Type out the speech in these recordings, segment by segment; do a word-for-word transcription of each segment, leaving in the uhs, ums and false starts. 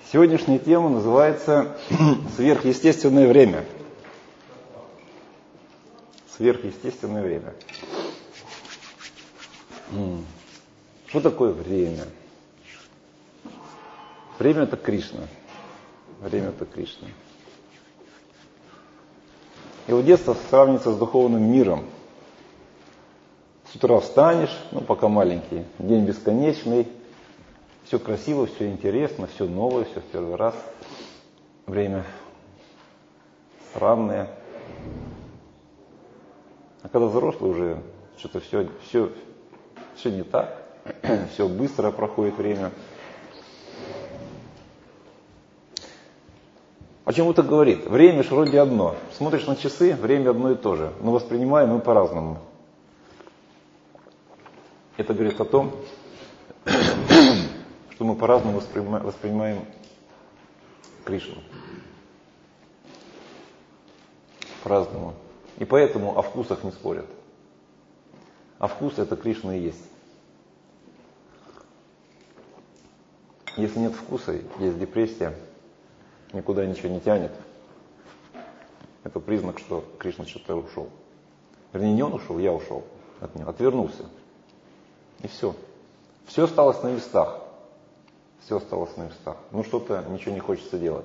Сегодняшняя тема называется «Сверхъестественное время». Сверхъестественное время. Что такое время? Время – это Кришна. Время – это Кришна. Его детство сравнится с духовным миром. С утра встанешь, ну пока маленький, день бесконечный, все красиво, все интересно, все новое, все в первый раз. Время странное. А когда взрослый уже, что-то все, все, все не так, все быстро проходит время. Почему так говорит? Время же вроде одно. Смотришь на часы, время одно и то же, но воспринимаем мы по-разному. Это говорит о том, что мы по-разному воспринимаем, воспринимаем Кришну. По-разному. И поэтому о вкусах не спорят. А вкус это Кришна и есть. Если нет вкуса, есть депрессия, никуда ничего не тянет, это признак, что Кришна что-то ушел. Вернее, не он ушел, я ушел от него, отвернулся. И все. Все осталось на местах. Все осталось на местах. Ну что-то, ничего не хочется делать.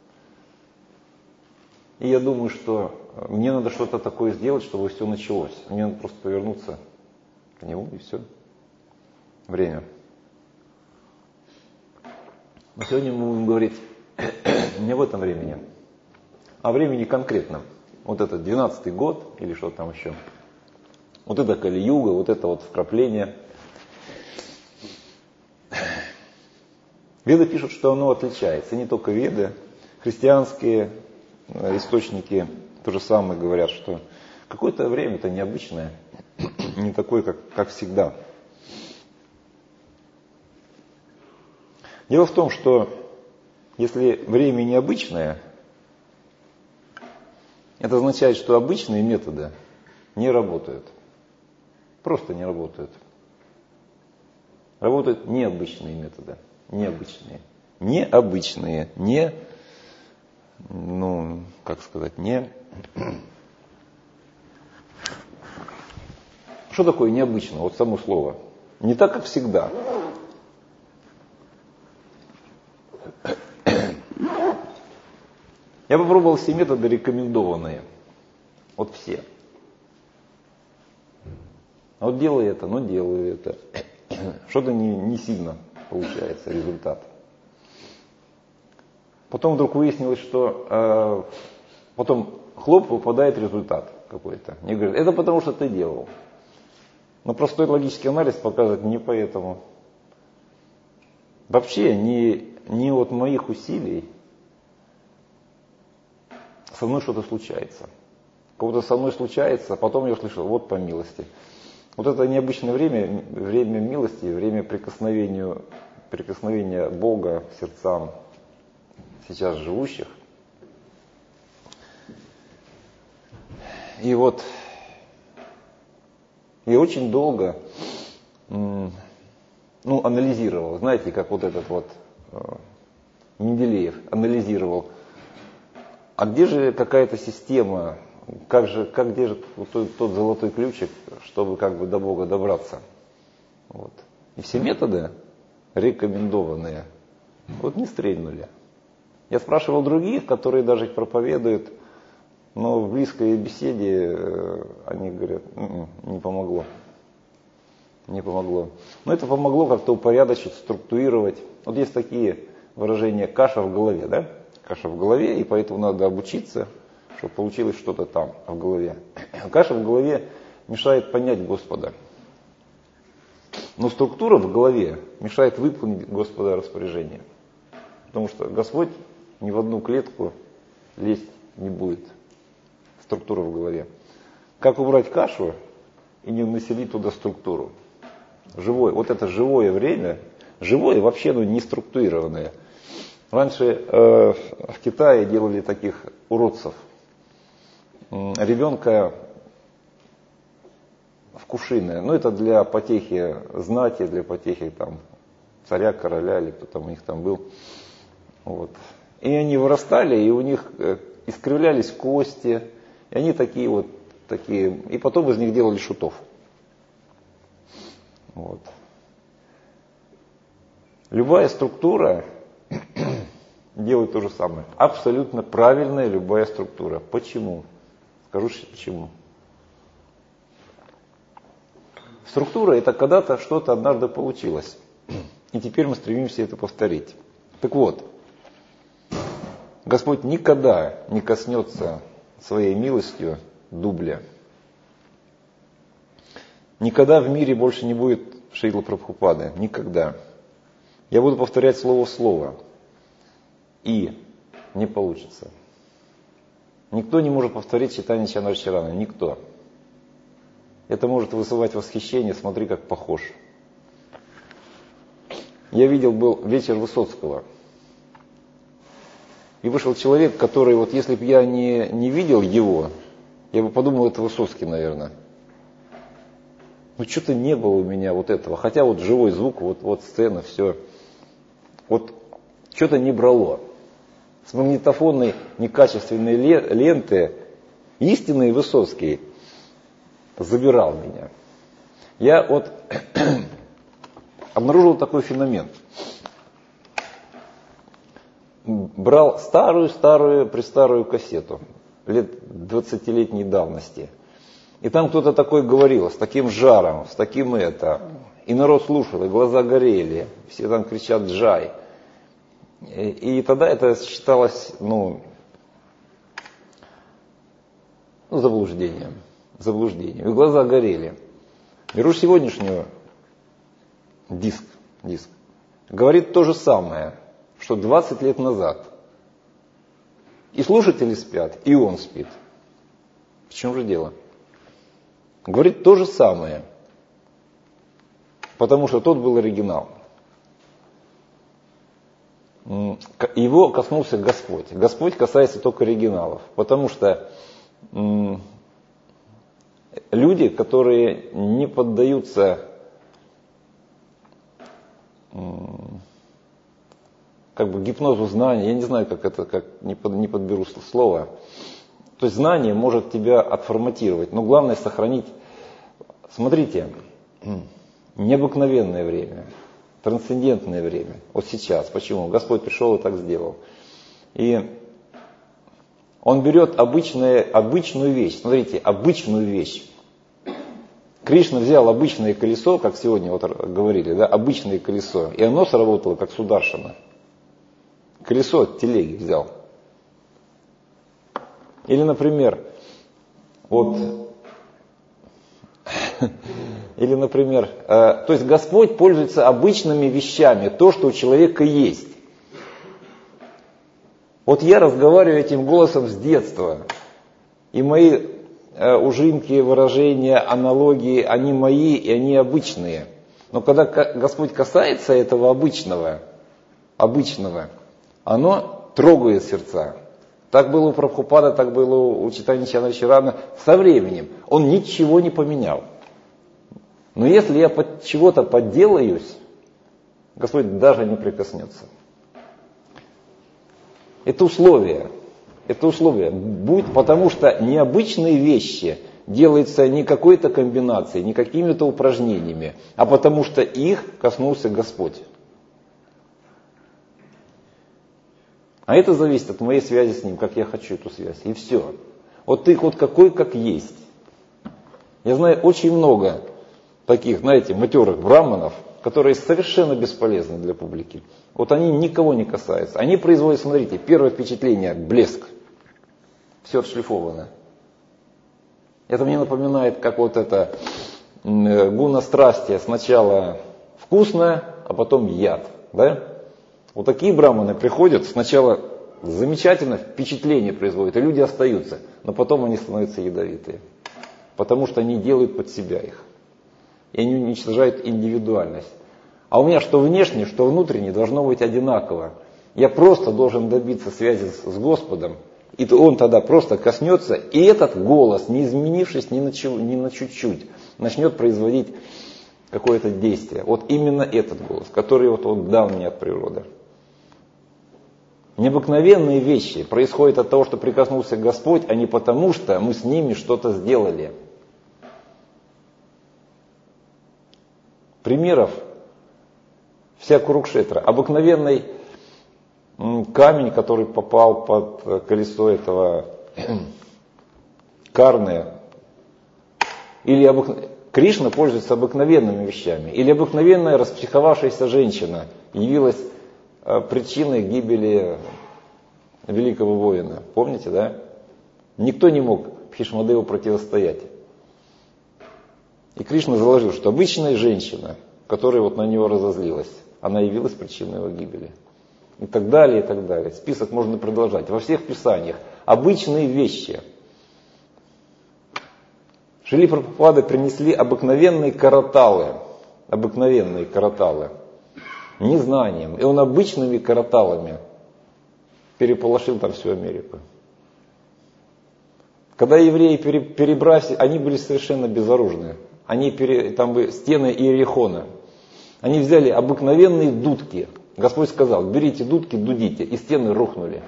И я думаю, что мне надо что-то такое сделать, чтобы все началось. Мне надо просто повернуться к нему, и все. Время. Но сегодня мы будем говорить не в этом времени, а времени конкретном. Вот этот двенадцатый год, или что там еще. Вот это Кали-юга, вот это вот вкрапление. Веды пишут, что оно отличается. И не только веды, христианские источники то же самое говорят, что какое-то время-то необычное, не такое, как, как всегда. Дело в том, что если время необычное, это означает, что обычные методы не работают. Просто не работают. Работают необычные методы. Необычные. Необычные. Не, ну, как сказать, не... Что такое необычно? Вот само слово. Не так, как всегда. Я попробовал все методы рекомендованные. Вот все. А вот делаю это, но делаю это. Что-то не, не сильно получается результат. Потом вдруг выяснилось, что э, потом хлоп, выпадает результат какой-то. Мне говорят, это потому что ты делал. Но простой логический анализ показывает не поэтому. Вообще не, не от моих усилий со мной что-то случается. Кого-то со мной случается, а потом я услышал, вот по милости. Вот это необычное время, время милости, время прикосновению, прикосновения Бога к сердцам сейчас живущих. И вот я очень долго ну, анализировал, знаете, как вот этот вот Менделеев анализировал, а где же какая-то система, как же, как где же вот тот, тот золотой ключик, чтобы как бы до Бога добраться. Вот. И все методы рекомендованные вот не стрельнули. Я спрашивал других, которые даже их проповедуют, но в близкой беседе они говорят, м-м, не помогло. Не помогло. Но это помогло как-то упорядочить, структурировать. Вот есть такие выражения «каша в голове», да? Каша в голове, и поэтому надо обучиться, чтобы получилось что-то там, в голове. Каша в голове мешает понять Господа. Но структура в голове мешает выполнить Господа распоряжение. Потому что Господь ни в одну клетку лезть не будет. Структура в голове. Как убрать кашу и не населить туда структуру? Живое, вот это живое время, живое вообще ну, не структурированное. Раньше э, в Китае делали таких уродцев. Ребенка в кувшины. Ну это для потехи знати, для потехи там, царя, короля или кто там у них там был. Вот. И они вырастали, и у них искривлялись кости, и они такие вот, такие, и потом из них делали шутов. Вот. Любая структура делает то же самое. Абсолютно правильная любая структура. Почему? Скажу почему. Структура — это когда-то что-то однажды получилось. И теперь мы стремимся это повторить. Так вот, Господь никогда не коснется своей милостью дубля. Никогда в мире больше не будет Шрила Прабхупады. Никогда. Я буду повторять слово в слово. И не получится. Никто не может повторить читание Чандрачараны. Никто. Это может вызывать восхищение. Смотри, как похож. Я видел, был вечер Высоцкого. И вышел человек, который, вот если бы я не, не видел его, я бы подумал, это Высоцкий, наверное. Ну, что-то не было у меня вот этого. Хотя вот живой звук, вот, вот сцена, все. Вот что-то не брало. С магнитофонной некачественной ленты истинный Высоцкий забирал меня. Я вот обнаружил такой феномен. Брал старую-старую, престарую кассету, лет двадцатилетней давности. И там кто-то такой говорил, с таким жаром, с таким это. И народ слушал, и глаза горели, все там кричат «Джай». И, и тогда это считалось, ну, ну, заблуждением. Заблуждением. И глаза горели. Беру сегодняшнюю диск, диск. Говорит то же самое, что двадцать лет назад. И слушатели спят, и он спит. В чем же дело? Говорит то же самое. Потому что тот был оригинал. Его коснулся Господь. Господь касается только оригиналов. Потому что люди, которые не поддаются как бы гипнозу знания, я не знаю, как это, как не, под, не подберу слово. То есть знание может тебя отформатировать, но главное сохранить. Смотрите, необыкновенное время, трансцендентное время. Вот сейчас. Почему? Господь пришел и так сделал. И Он берет обычное, обычную вещь. Смотрите, обычную вещь. Кришна взял обычное колесо, как сегодня вот говорили, да, обычное колесо, и оно сработало как сударшана. Колесо от телеги взял. Или, например, вот, или, например, э, то есть Господь пользуется обычными вещами, то, что у человека есть. Вот я разговариваю этим голосом с детства, и мои э, ужимки, выражения, аналогии, они мои, и они обычные. Но когда Господь касается этого обычного, обычного, оно трогает сердца. Так было у Прабхупада, так было у Чайтаньи Чандрачарана. Со временем он ничего не поменял. Но если я под чего-то подделаюсь, Господь даже не прикоснется. Это условие. Это условие. Будет, потому что необычные вещи делаются не какой-то комбинацией, не какими-то упражнениями, а потому что их коснулся Господь. А это зависит от моей связи с Ним, как я хочу эту связь. И все. Вот ты вот какой, как есть. Я знаю очень много таких, знаете, матерых браманов, которые совершенно бесполезны для публики. Вот они никого не касаются. Они производят, смотрите, первое впечатление – блеск. Все отшлифовано. Это мне напоминает, как вот это гуна страсти. Сначала вкусно, а потом яд. Да? Вот такие браманы приходят, сначала замечательно впечатление производят, и люди остаются, но потом они становятся ядовитые, потому что они делают под себя их, и они уничтожают индивидуальность. А у меня что внешне, что внутренне должно быть одинаково. Я просто должен добиться связи с Господом, и Он тогда просто коснется, и этот голос, не изменившись ни на, чего, ни на чуть-чуть, начнет производить какое-то действие. Вот именно этот голос, который вот Он дал мне от природы. обыкновенные вещи происходят от того, что прикоснулся Господь, а не потому, что мы с ними что-то сделали. Примеров вся Курукшетра. Обыкновенный камень, который попал под колесо этого Карны, или обык... Кришна пользуется обыкновенными вещами, или обыкновенная распсиховавшаяся женщина явилась причиной гибели великого воина. Помните, да? Никто не мог Бхишмадеву противостоять. И Кришна заложил, что обычная женщина, которая вот на него разозлилась, она явилась причиной его гибели. И так далее, и так далее. Список можно продолжать. Во всех писаниях обычные вещи. Шрила Прабхупады принесли обыкновенные караталы. Обыкновенные караталы. Незнанием. И он обычными караталами переполошил там всю Америку. Когда евреи перебрасывали, они были совершенно безоружны. Они пере, там были стены Иерихона. Они взяли обыкновенные дудки. Господь сказал, берите дудки, дудите. И стены рухнули.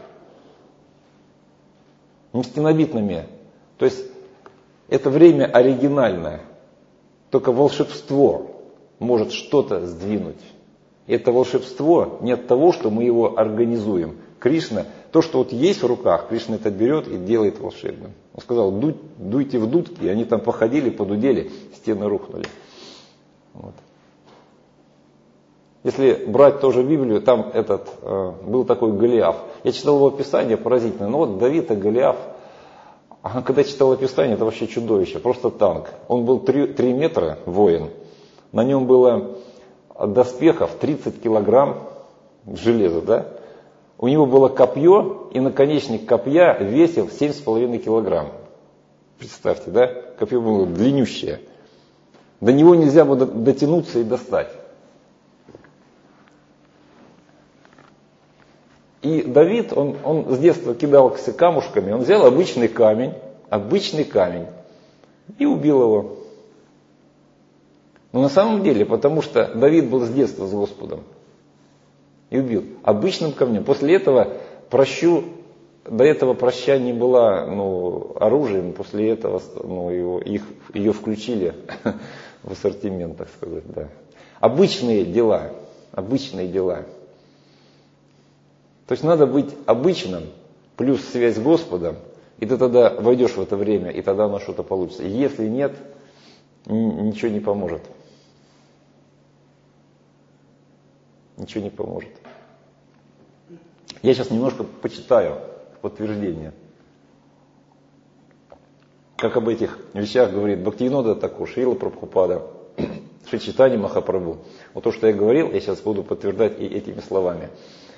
Не стенобитными. То есть это время оригинальное. Только волшебство может что-то сдвинуть. И это волшебство не от того, что мы его организуем. Кришна, то, что вот есть в руках, Кришна это берет и делает волшебным. Он сказал, дуй, дуйте в дудки, и они там походили, подудели, стены рухнули. Вот. Если брать тоже Библию, там этот, э, был такой Голиаф. Я читал его описание, поразительно. Но вот Давид и Голиаф, а когда читал описание, это вообще чудовище, просто танк. Он был три метра воин, на нем было доспехов тридцать килограмм железа, да? У него было копье, и наконечник копья весил семь с половиной килограмм. Представьте, да? Копье было длиннющее. До него нельзя было дотянуться и достать. И Давид, он, он с детства кидался камушками, он взял обычный камень, обычный камень, и убил его. Но на самом деле, потому что Давид был с детства с Господом. И убил обычным камнем. После этого прощу, до этого проща не была ну, оружием, после этого ну, его, их, ее включили в ассортимент, так сказать. Да. Обычные дела, обычные дела. То есть надо быть обычным, плюс связь с Господом, и ты тогда войдешь в это время, и тогда оно что-то получится. Если нет, ничего не поможет. Ничего не поможет. Я сейчас немножко почитаю подтверждение. Как об этих вещах говорит Бхактивинода Такур, Шрила Прабхупада, Шри Чайтанья Махапрабху. Вот то, что я говорил, я сейчас буду подтверждать и этими словами.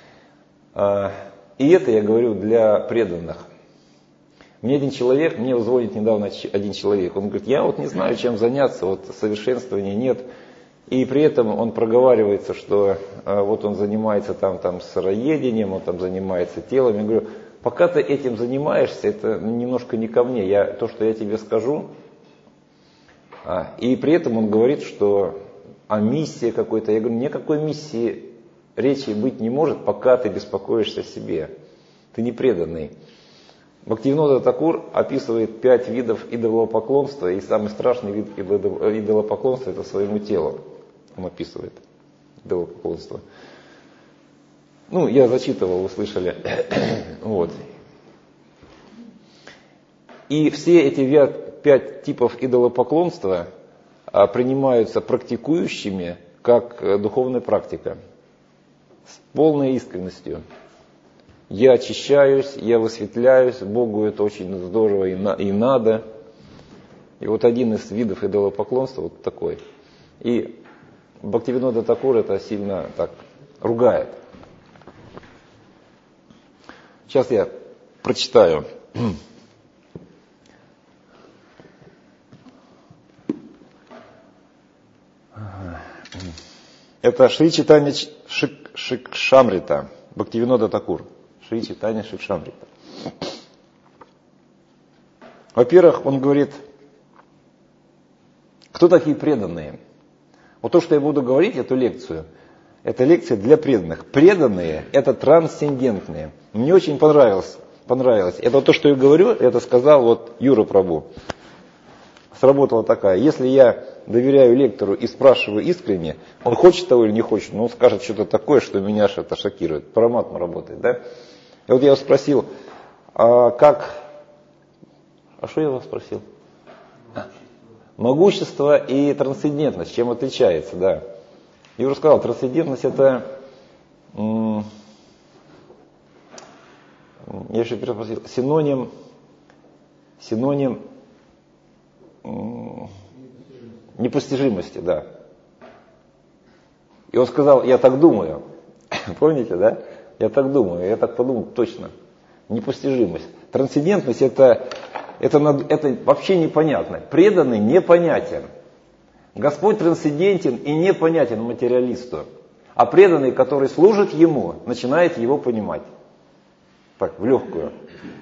И это я говорю для преданных. Мне один человек, мне звонит недавно один человек, он говорит, я вот не знаю, чем заняться, вот совершенствования нет. И при этом он проговаривается, что а, вот он занимается там, там сыроедением, он там занимается телом. Я говорю, пока ты этим занимаешься, это немножко не ко мне, я, то, что я тебе скажу. А, и при этом он говорит, что о миссии какой-то. Я говорю, никакой миссии речи быть не может, пока ты беспокоишься о себе. Ты не преданный. Бхактивинода Такур описывает пять видов идолопоклонства, и самый страшный вид идолопоклонства это своему телу. Он описывает идолопоклонство. Ну, я зачитывал, вы слышали. Вот. И все эти пять типов идолопоклонства принимаются практикующими как духовная практика. С полной искренностью. Я очищаюсь, я высветляюсь, Богу это очень здорово и, на, и надо. И вот один из видов идолопоклонства вот такой. И Бхактивинода Такур это сильно так ругает. Сейчас я прочитаю. Это Шри Чайтанья Шикшамрита, Бхактивинода Такур. Шри Чайтанья Шикшамрита. Во-первых, он говорит, кто такие преданные? Вот то, что я буду говорить, эту лекцию, Это лекция для преданных. Преданные – это трансцендентные. Мне очень понравилось. понравилось. Это то, что я говорю, это сказал вот Юра Прабу. Сработала такая. Если я доверяю лектору и спрашиваю искренне, он хочет того или не хочет, но он скажет что-то такое, что меня это шокирует. Параматма работает, да? И вот я его спросил, а как... А что я вас спросил? А. Могущество и трансцендентность, чем отличается, да. Я уже сказал, трансцендентность это... М- я еще переспросил, синоним... Синоним... М- непостижимости, да. И он сказал, я так думаю. Помните, да? Я так думаю, я так подумал, точно. Непостижимость. Трансцендентность это, это, это вообще непонятно. Преданный непонятен. Господь трансцендентен и непонятен материалисту. А преданный, который служит Ему, начинает Его понимать. Так, в легкую.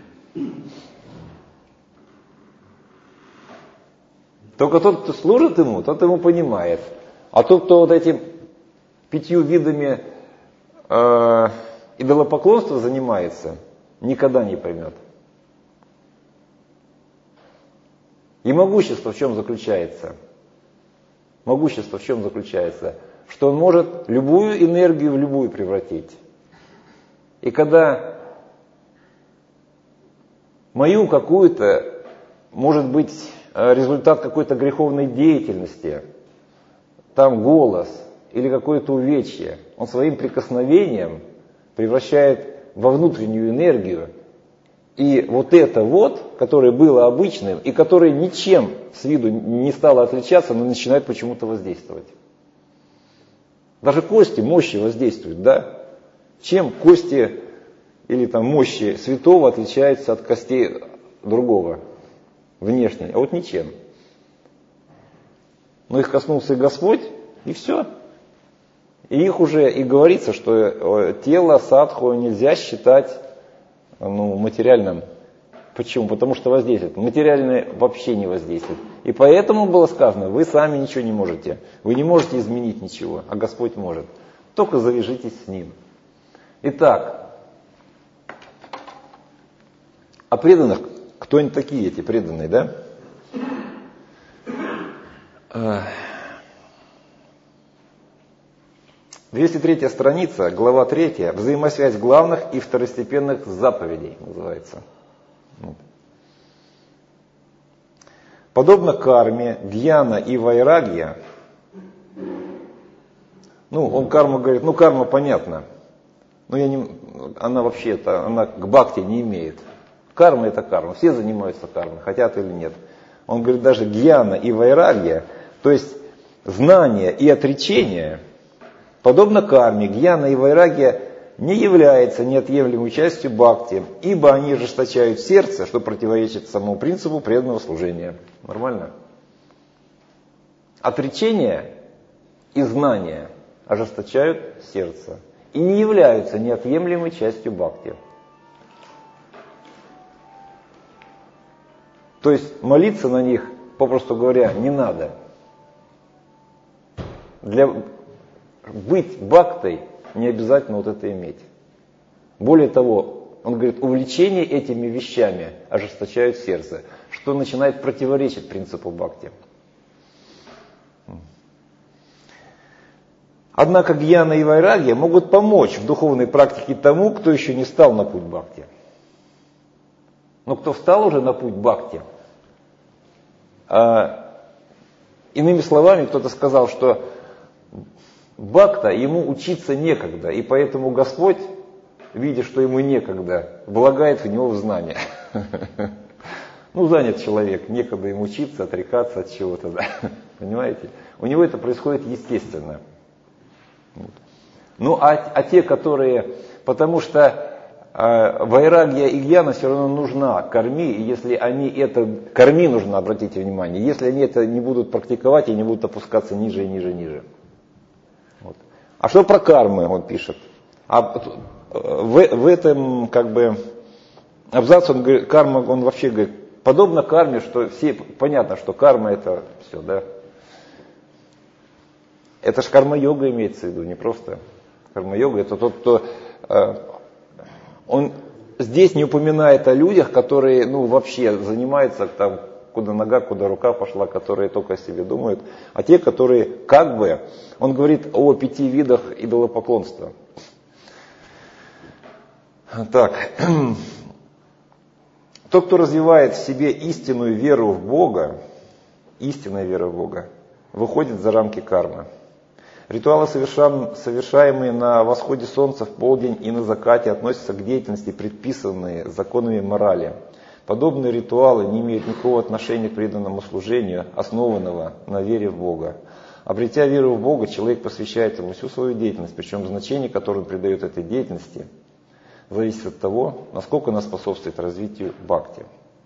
Только тот, кто служит Ему, тот Ему понимает. А тот, кто вот этим пятью видами э, идолопоклонства занимается, никогда не поймет. И могущество в чем заключается? Могущество в чем заключается? Что он может любую энергию в любую превратить. И когда мою какую-то, может быть, результат какой-то греховной деятельности, там голос или какое-то увечье, он своим прикосновением превращает во внутреннюю энергию. И вот это вот, которое было обычным, и которое ничем с виду не стало отличаться, но начинает почему-то воздействовать. Даже кости мощи воздействуют, да? Чем кости или там мощи святого отличаются от костей другого, внешне? А вот ничем. Но их коснулся и Господь, и все. И их уже и говорится, что тело садху нельзя считать ну, материальным. Почему? Потому что воздействует. Материальное вообще не воздействует. И поэтому было сказано, вы сами ничего не можете. Вы не можете изменить ничего, а Господь может. Только завяжитесь с Ним. Итак, а преданных, кто они такие эти преданные, да? двести третья страница, глава третья, взаимосвязь главных и второстепенных заповедей называется. Подобно карме, гьяна и вайрагья, ну, он карму говорит, ну, карма понятно, но я не, она вообще-то, она к бхакти не имеет. Карма это карма, все занимаются кармой, хотят или нет. Он говорит, даже гьяна и вайрагья, то есть знание и отречение, подобно карме, гьяна и вайрагья не является неотъемлемой частью бхакти, ибо они ожесточают сердце, что противоречит самому принципу преданного служения. Нормально? Отречение и знание ожесточают сердце и не являются неотъемлемой частью бхакти. То есть молиться на них, попросту говоря, не надо. Для быть бхактой не обязательно вот это иметь. Более того, он говорит, увлечение этими вещами ожесточает сердце, что начинает противоречить принципу бхакти. Однако гьяна и вайрагья могут помочь в духовной практике тому, кто еще не стал на путь бхакти. Но кто встал уже на путь бхакти, а, иными словами, кто-то сказал, что бхакта ему учиться некогда, и поэтому Господь, видя, что ему некогда, влагает в него в знание. Ну, занят человек, некогда ему учиться, отрекаться от чего-то, да. Понимаете? У него это происходит естественно. Ну, а, а те, которые, потому что э, вайрагья и гьяна все равно нужна карме, и если они это, карме нужно, обратите внимание, если они это не будут практиковать, они будут опускаться ниже и ниже и ниже. Вот. А что про кармы он пишет? А в, в этом как бы абзаце он говорит, карма, он вообще говорит, подобно карме, что все, понятно, что карма это все, да. Это ж карма-йога имеется в виду, не просто карма-йога, это тот, кто... Э, он здесь не упоминает о людях, которые ну, вообще занимаются там, куда нога, куда рука пошла, которые только о себе думают, а те, которые как бы... Он говорит о пяти видах идолопоклонства. Так... Тот, кто развивает в себе истинную веру в Бога, истинная вера в Бога, выходит за рамки кармы. Ритуалы, совершаемые на восходе солнца, в полдень и на закате, относятся к деятельности, предписанные законами морали. Подобные ритуалы не имеют никакого отношения к преданному служению, основанного на вере в Бога. Обретя веру в Бога, человек посвящает ему всю свою деятельность, причем значение, которое он придает этой деятельности, зависит от того, насколько она способствует развитию бхакти.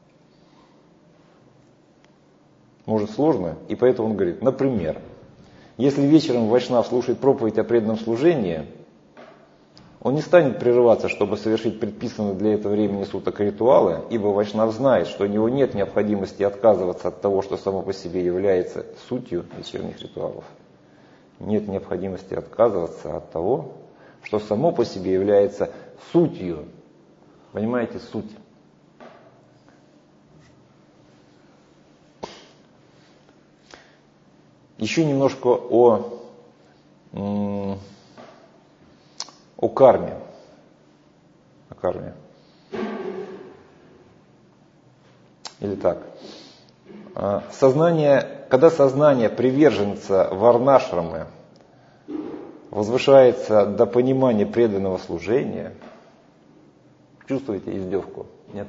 Может сложно, и поэтому он говорит, например, если вечером вайшнав слушает проповедь о преданном служении, он не станет прерываться, чтобы совершить предписанные для этого времени суток ритуалы, ибо вайшнав знает, что у него нет необходимости отказываться от того, что само по себе является сутью вечерних ритуалов. Нет необходимости отказываться от того, что само по себе является сутью. Понимаете, суть. Еще немножко о, о карме. О карме. Или так. Сознание, когда сознание приверженца варнашрамы возвышается до понимания преданного служения, чувствуете издевку? Нет?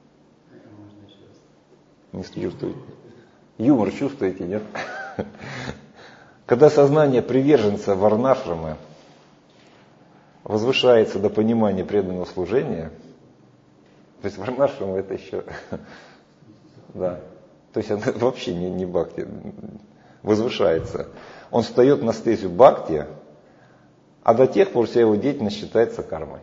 Не чувствуете. Юмор чувствуете, нет? Когда сознание приверженца варнашрамы возвышается до понимания преданного служения, то есть варнашрама это еще, да, то есть это вообще не, не бхакти, возвышается. Он встает на стезю бхакти, а до тех пор вся его деятельность считается кармой.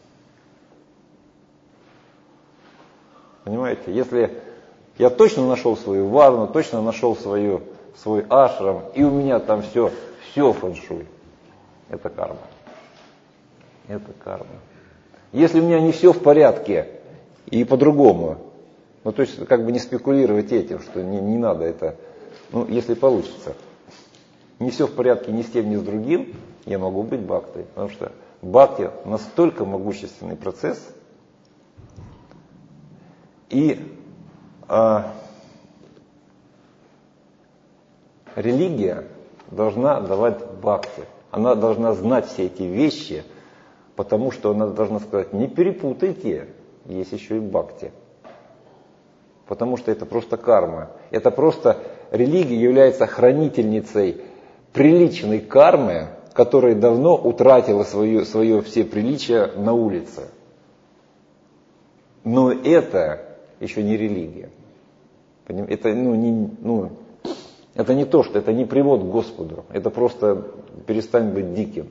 Понимаете, если я точно нашел свою варну, точно нашел свою, свой ашрам, и у меня там все, все фэншуй, это карма. Это карма. Если у меня не все в порядке и по-другому, ну то есть как бы не спекулировать этим, что не, не надо это, ну если получится. Не все в порядке ни с тем, ни с другим, я могу быть бхактой, потому что бхакти настолько могущественный процесс, и а, религия должна давать бхакти, она должна знать все эти вещи, потому что она должна сказать, не перепутайте, есть еще и бхакти. Потому что это просто карма. Это просто религия является хранительницей приличной кармы, которая давно утратила свое, свое все приличия на улице. Но это еще не религия. Это, ну, не, ну, это не то, что это не привод к Господу. Это просто перестань быть диким.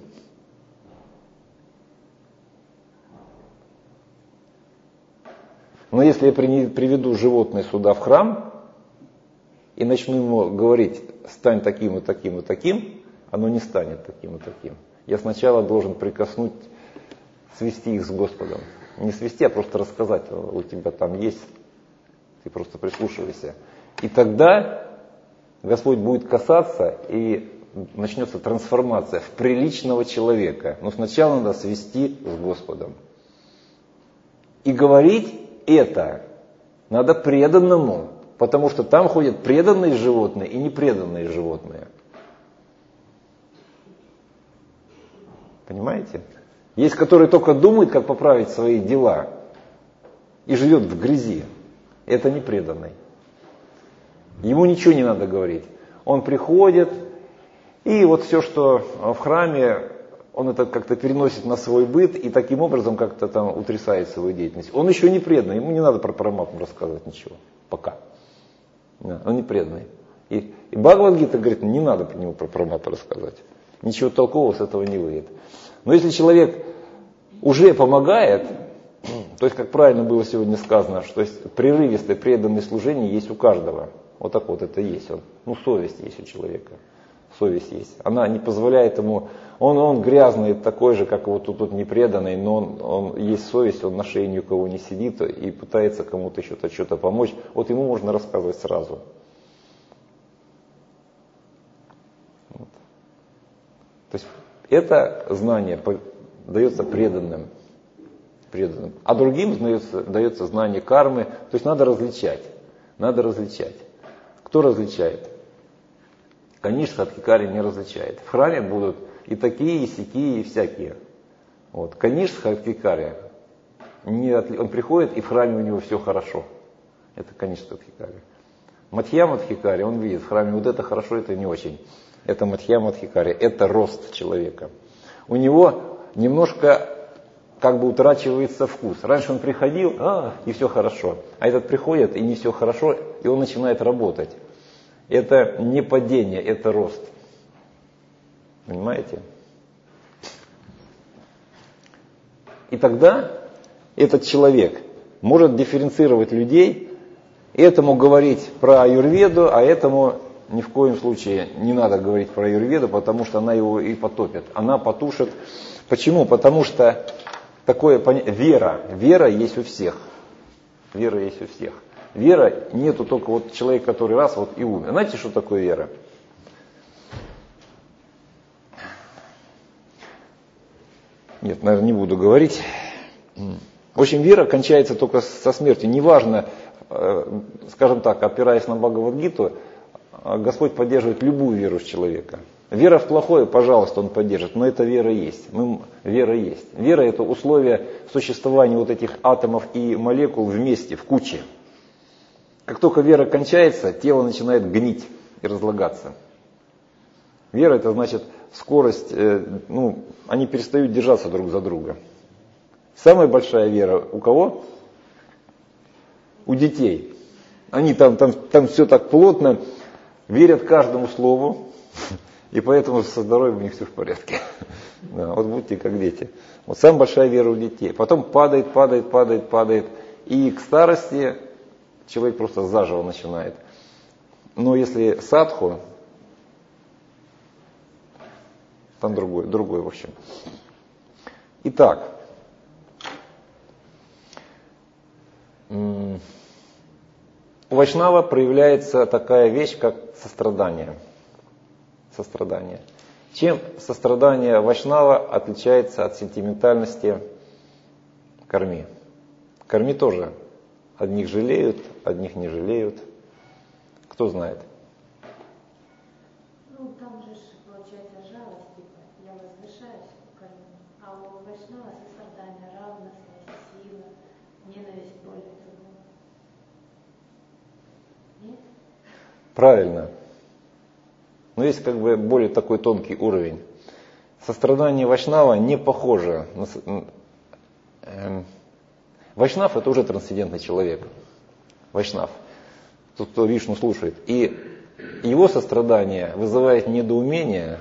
Но если я приведу животное сюда в храм и начну ему говорить, стань таким и таким и таким, оно не станет таким и таким. Я сначала должен прикоснуть, свести их с Господом. Не свести, а просто рассказать, у тебя там есть, ты просто прислушивайся. И тогда Господь будет касаться, и начнется трансформация в приличного человека. Но сначала надо свести с Господом. И говорить это надо преданному, потому что там ходят преданные животные и непреданные животные. Понимаете? Есть, которые только думают, как поправить свои дела, и живет в грязи. Это не преданный. Ему ничего не надо говорить. Он приходит, и вот все, что в храме, он это как-то переносит на свой быт, и таким образом как-то там утрясает свою деятельность. Он еще не преданный, ему не надо про Параматму рассказывать ничего. Пока. Он не преданный. И, и Бхагавад-гита говорит, не надо про него про Параматму рассказывать. Ничего толкового с этого не выйдет. Но если человек уже помогает, то есть, как правильно было сегодня сказано, что прерывистое преданное служение есть у каждого. Вот так вот это есть. Он, ну, совесть есть у человека. совесть есть. Она не позволяет ему, он, он грязный, такой же, как вот тут, тут непреданный, но он, он есть совесть, он на шее ни у кого не сидит и пытается кому-то что-то, что-то помочь. Вот ему можно рассказывать сразу. Вот. То есть это знание дается преданным. преданным. А другим дается, дается знание кармы. То есть надо различать. Надо различать. Кто различает? Канишка от Хикари не различает. В храме будут и такие, и сякие, и всякие. Вот. Канишка от Хикари, не от... он приходит, и в храме у него все хорошо. Это Канишка от Хикари. Мадхьяма от Хикари, он видит, в храме вот это хорошо, это не очень. Это Мадхьяма от Хикари, это рост человека. У него немножко как бы утрачивается вкус. Раньше он приходил, а, и все хорошо. А этот приходит, и не все хорошо, и он начинает работать. Это не падение, это рост. Понимаете? И тогда этот человек может дифференцировать людей, этому говорить про аюрведу, а этому ни в коем случае не надо говорить про аюрведу, потому что она его и потопит. Она потушит. Почему? Потому что такое понятие, вера, вера есть у всех. Вера есть у всех. Вера нету только вот человек, который раз вот и умер. Знаете, что такое вера? Нет, наверное, не буду говорить. В общем, вера кончается только со смертью. Неважно, скажем так, опираясь на Бхагавад-гиту, Господь поддерживает любую веру человека. Вера в плохое, пожалуйста, Он поддержит, но это вера есть. Мы, вера есть. Вера – это условие существования вот этих атомов и молекул вместе, в куче. Как только вера кончается, тело начинает гнить и разлагаться. Вера – это значит скорость, ну, они перестают держаться друг за друга. Самая большая вера у кого? У детей. Они там, там, там все так плотно, верят каждому слову, и поэтому со здоровьем у них все в порядке. Да, вот будьте как дети. Вот самая большая вера у детей. Потом падает, падает, падает, падает. И к старости человек просто заживо начинает. Но если садху, там другой, другой в общем. Итак, у вайшнава проявляется такая вещь, как сострадание. Сострадание. Чем сострадание вайшнава отличается от сентиментальности карми? Карми тоже. Одних жалеют, одних не жалеют. Кто знает? Ну, там же получается жалость, типа, я возвышаюсь к карме. А у вайшнава сострадание, равностность, сила, ненависть, боль. Нет? Правильно. Но есть как бы более такой тонкий уровень. Сострадание вайшнава не похоже на... Вайшнав это уже трансцендентный человек. Вайшнав. Тот, кто Вишну слушает. И его сострадание вызывает недоумение.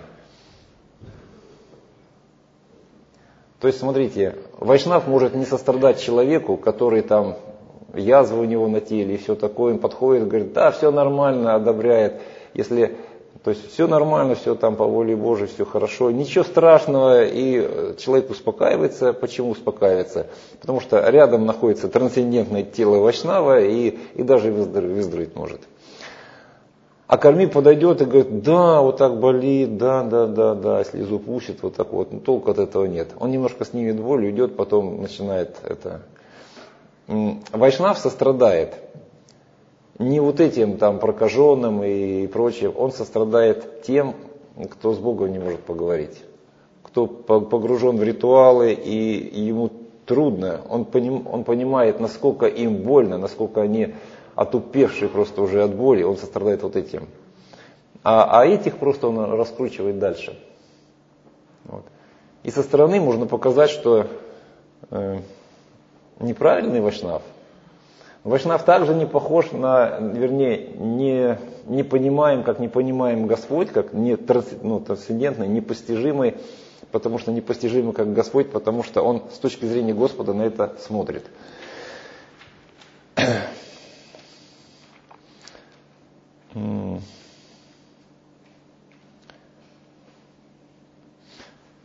То есть, смотрите, вайшнав может не сострадать человеку, который там язва у него на теле и все такое. Он подходит, говорит, да, все нормально, одобряет. Если... То есть все нормально, все там по воле Божией, все хорошо, ничего страшного, и человек успокаивается. Почему успокаивается? Потому что рядом находится трансцендентное тело вайшнава, и, и даже выздороветь, выздороветь может. А карми подойдет и говорит, да, вот так болит, да, да, да, да, слезу пустит, вот так вот, но толку от этого нет. Он немножко снимет боль, уйдет, потом начинает это. Вайшнав сострадает. Не вот этим там прокаженным и прочим, он сострадает тем, кто с Богом не может поговорить, кто погружен в ритуалы и ему трудно, он, поним, он понимает, насколько им больно, насколько они отупевшие просто уже от боли, он сострадает вот этим. А, а этих просто он раскручивает дальше. Вот. И со стороны можно показать, что э, неправильный вайшнав, Вайшнав также не похож на, вернее, не, не понимаем, как не понимаем Господь, как не ну, трансцендентный, непостижимый, потому что непостижимый как Господь, потому что Он с точки зрения Господа на это смотрит.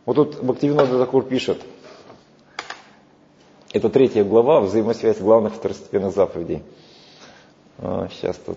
Вот тут Бхактивинода Тхакур пишет, это третья глава, взаимосвязь главных второстепенных заповедей. А, сейчас тут.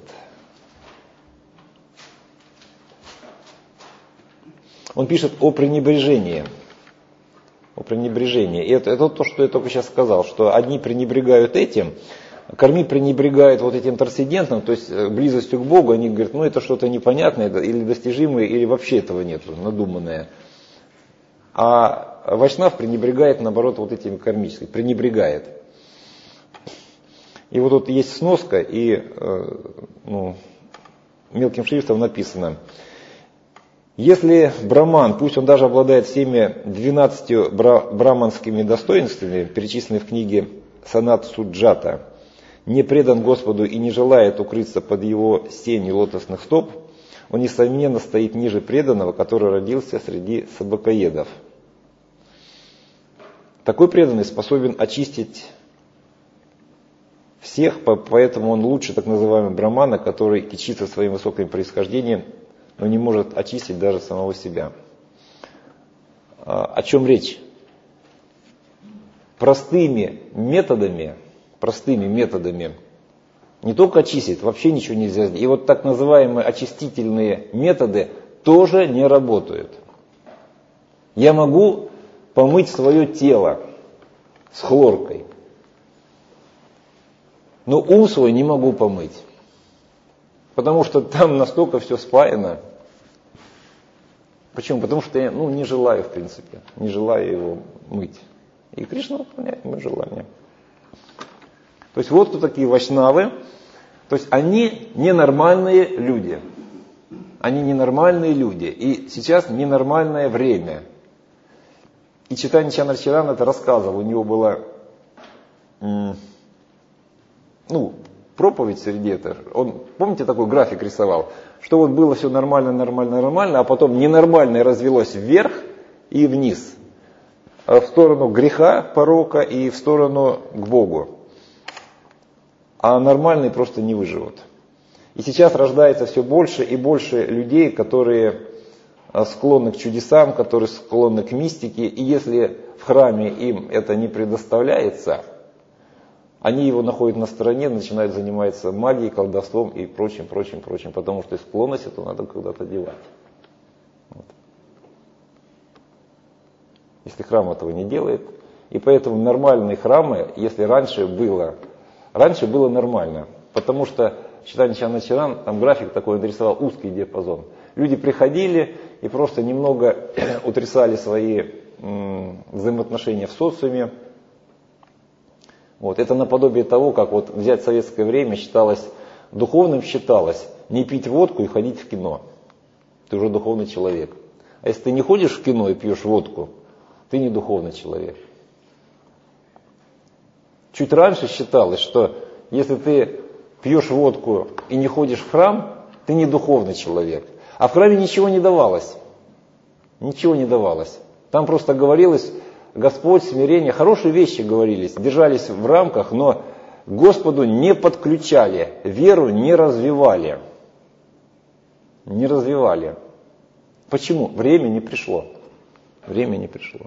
Он пишет о пренебрежении. О пренебрежении. И это, это то, что я только сейчас сказал, что одни пренебрегают этим, корми пренебрегают вот этим трансцендентным, то есть близостью к Богу, они говорят, ну это что-то непонятное, или достижимое, или вообще этого нет, надуманное. А Вайшнав пренебрегает, наоборот, вот этим кармическим, пренебрегает. И вот тут есть сноска, и э, ну, мелким шрифтом написано, если браман, пусть он даже обладает всеми двенадцатью бра- браманскими достоинствами, перечисленными в книге Санат Суджата, не предан Господу и не желает укрыться под его сенью лотосных стоп, он, несомненно, стоит ниже преданного, который родился среди собакоедов. Такой преданный способен очистить всех, поэтому он лучше так называемый брамана, который кичится своим высоким происхождением, но не может очистить даже самого себя. О чем речь? Простыми методами, простыми методами не только очистить, вообще ничего нельзя сделать. И вот так называемые очистительные методы тоже не работают. Я могу помыть свое тело с хлоркой, но ум свой не могу помыть, потому что там настолько все спаяно. Почему? Потому что я ну, не желаю, в принципе, не желаю его мыть. И Кришна выполняет мое желание. То есть вот кто такие вайшнавы. То есть они ненормальные люди. Они ненормальные люди. И сейчас ненормальное время. И Чайтанья Чандрачаран это рассказывал. У него была ну, проповедь среди этого. Он, помните, такой график рисовал? Что вот было все нормально, нормально, нормально, а потом ненормальное развелось вверх и вниз. В сторону греха, порока и в сторону к Богу. А нормальные просто не выживут. И сейчас рождается все больше и больше людей, которые склонны к чудесам, которые склонны к мистике. И если в храме им это не предоставляется, они его находят на стороне, начинают заниматься магией, колдовством и прочим, прочим, прочим. Потому что склонность эту надо когда-то девать. Вот. Если храм этого не делает. И поэтому нормальные храмы, если раньше было, раньше было нормально. Потому что Чайтанья Чандрачаран, там график такой нарисовал, узкий диапазон. Люди приходили и просто немного утрясали свои м, взаимоотношения в социуме. Вот. Это наподобие того, как вот взять советское время, считалось, духовным считалось не пить водку и ходить в кино. Ты уже духовный человек. А если ты не ходишь в кино и пьешь водку, ты не духовный человек. Чуть раньше считалось, что если ты пьешь водку и не ходишь в храм, ты не духовный человек. А в храме ничего не давалось. Ничего не давалось. Там просто говорилось Господь, смирение, хорошие вещи говорились, держались в рамках, но к Господу не подключали, веру не развивали. Не развивали. Почему? Время не пришло. Время не пришло.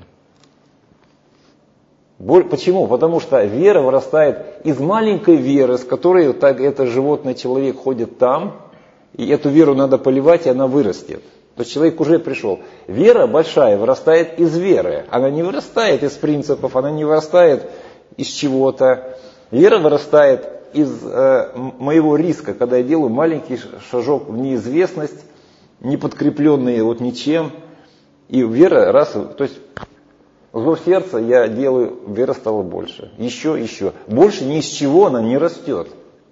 Почему? Потому что вера вырастает из маленькой веры, с которой так, это животный человек ходит там, и эту веру надо поливать, и она вырастет. То есть человек уже пришел. Вера большая вырастает из веры. Она не вырастает из принципов, она не вырастает из чего-то. Вера вырастает из э, моего риска, когда я делаю маленький шажок в неизвестность, не подкрепленный вот ничем. И вера раз, то есть зов сердца я делаю, вера стала больше. Еще, еще. Больше ни из чего она не растет.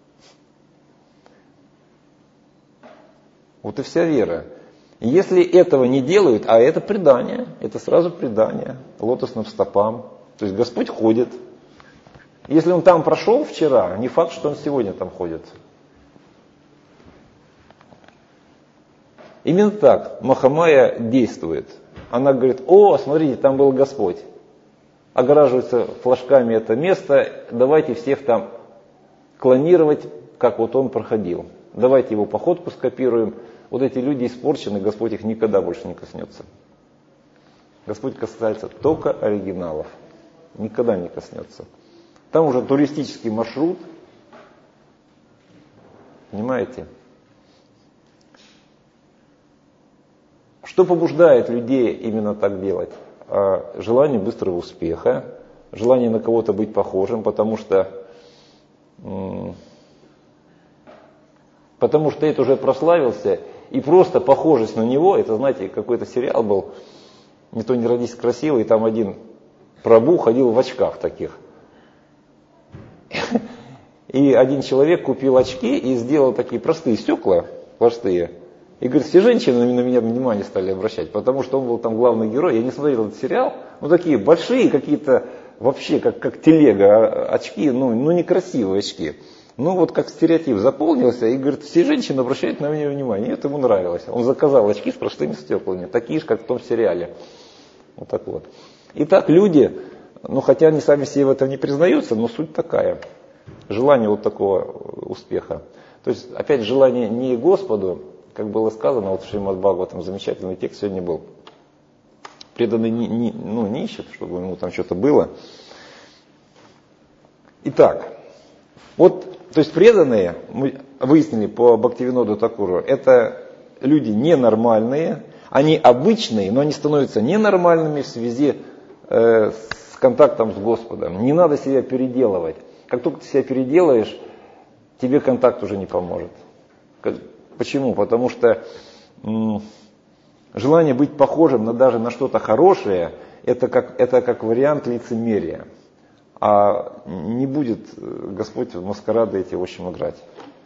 Вот и вся вера. Если этого не делают, а это предание, это сразу предание лотосным стопам. То есть Господь ходит. Если Он там прошел вчера, не факт, что Он сегодня там ходит. Именно так Махамая действует. Она говорит, о, смотрите, там был Господь. Огораживается флажками это место, давайте всех там клонировать, как вот Он проходил. Давайте его походку скопируем. Вот эти люди испорчены, Господь их никогда больше не коснется. Господь касается только оригиналов. Никогда не коснется. Там уже туристический маршрут. Понимаете? Что побуждает людей именно так делать? Желание быстрого успеха, желание на кого-то быть похожим, потому что, потому что это уже прославился, и просто похожесть на него, это, знаете, какой-то сериал был, «Не то не родись красивый», и там один Прабу ходил в очках таких. И один человек купил очки и сделал такие простые стекла, простые. И говорит, все женщины на меня внимание стали обращать, потому что он был там главный герой. Я не смотрел этот сериал, ну такие большие какие-то, вообще как, как телега очки, ну, ну некрасивые очки. Ну вот как стереотип заполнился, и говорит, все женщины обращают на меня внимание. И это ему нравилось. Он заказал очки с простыми стеклами, такие же, как в том сериале. Вот так вот. Итак, люди, ну хотя они сами себе в этом не признаются, но суть такая. Желание вот такого успеха. То есть, опять желание не Господу, как было сказано, вот в Шримад Бхагаватам замечательный текст сегодня был. Преданный не, не, ну, не ищет, чтобы ему там что-то было. Итак, вот, то есть преданные, мы выяснили по Бхактивиноду Такуру, это люди ненормальные, они обычные, но они становятся ненормальными в связи э, с контактом с Господом. Не надо себя переделывать. Как только ты себя переделаешь, тебе контакт уже не поможет. Почему? Потому что м, желание быть похожим на, даже на что-то хорошее, это как, это как вариант лицемерия. А не будет Господь в маскарады эти, в общем, играть.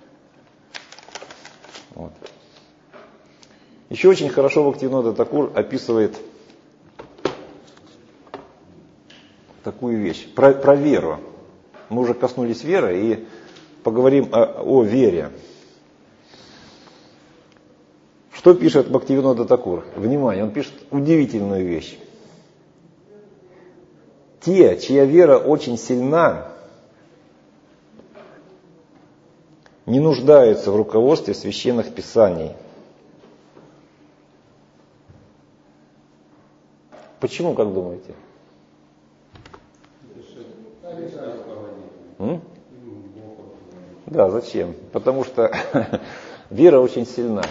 Вот. Еще очень хорошо Бхактивинода Такур описывает такую вещь, про, про веру. Мы уже коснулись веры и поговорим о, о вере. Что пишет Бхактивинода Такур? Внимание, он пишет удивительную вещь. Те, чья вера очень сильна, не нуждаются в руководстве священных писаний. Почему, как думаете? М? Да, зачем? Потому что вера очень сильна.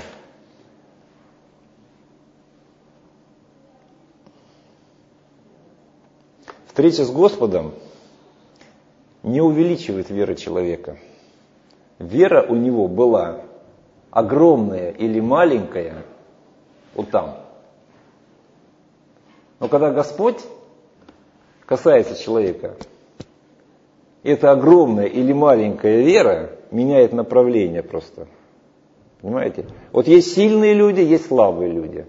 Встреча с Господом не увеличивает веры человека. Вера у него была огромная или маленькая, вот там. Но когда Господь касается человека, эта огромная или маленькая вера меняет направление просто. Понимаете? Вот есть сильные люди, есть слабые люди.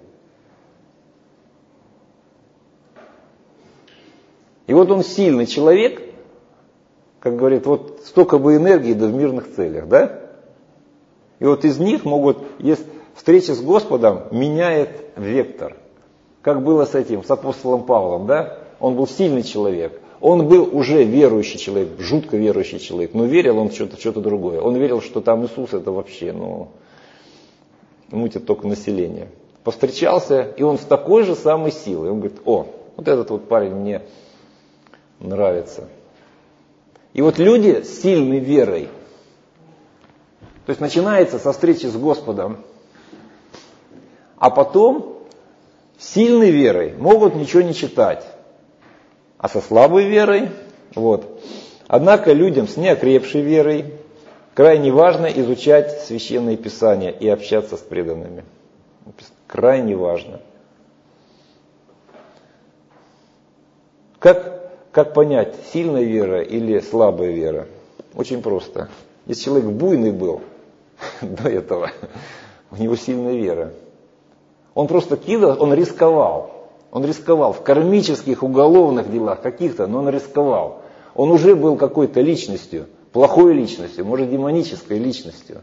И вот он сильный человек, как говорит, вот столько бы энергии, да в мирных целях, да? И вот из них могут, есть встреча с Господом, меняет вектор. Как было с этим, с апостолом Павлом, да? Он был сильный человек. Он был уже верующий человек, жутко верующий человек, но верил он в что-то, что-то другое. Он верил, что там Иисус это вообще, ну, мутит только население. Повстречался, и он с такой же самой силой. Он говорит, о, вот этот вот парень мне нравится. И вот люди с сильной верой, то есть начинается со встречи с Господом, а потом с сильной верой могут ничего не читать, а со слабой верой, вот. Однако людям с неокрепшей верой крайне важно изучать священные писания и общаться с преданными. Крайне важно. Как Как понять, сильная вера или слабая вера? Очень просто. Если человек буйный был до этого, у него сильная вера. Он просто кидал, он рисковал. Он рисковал в кармических, уголовных делах каких-то, но он рисковал. Он уже был какой-то личностью, плохой личностью, может демонической личностью.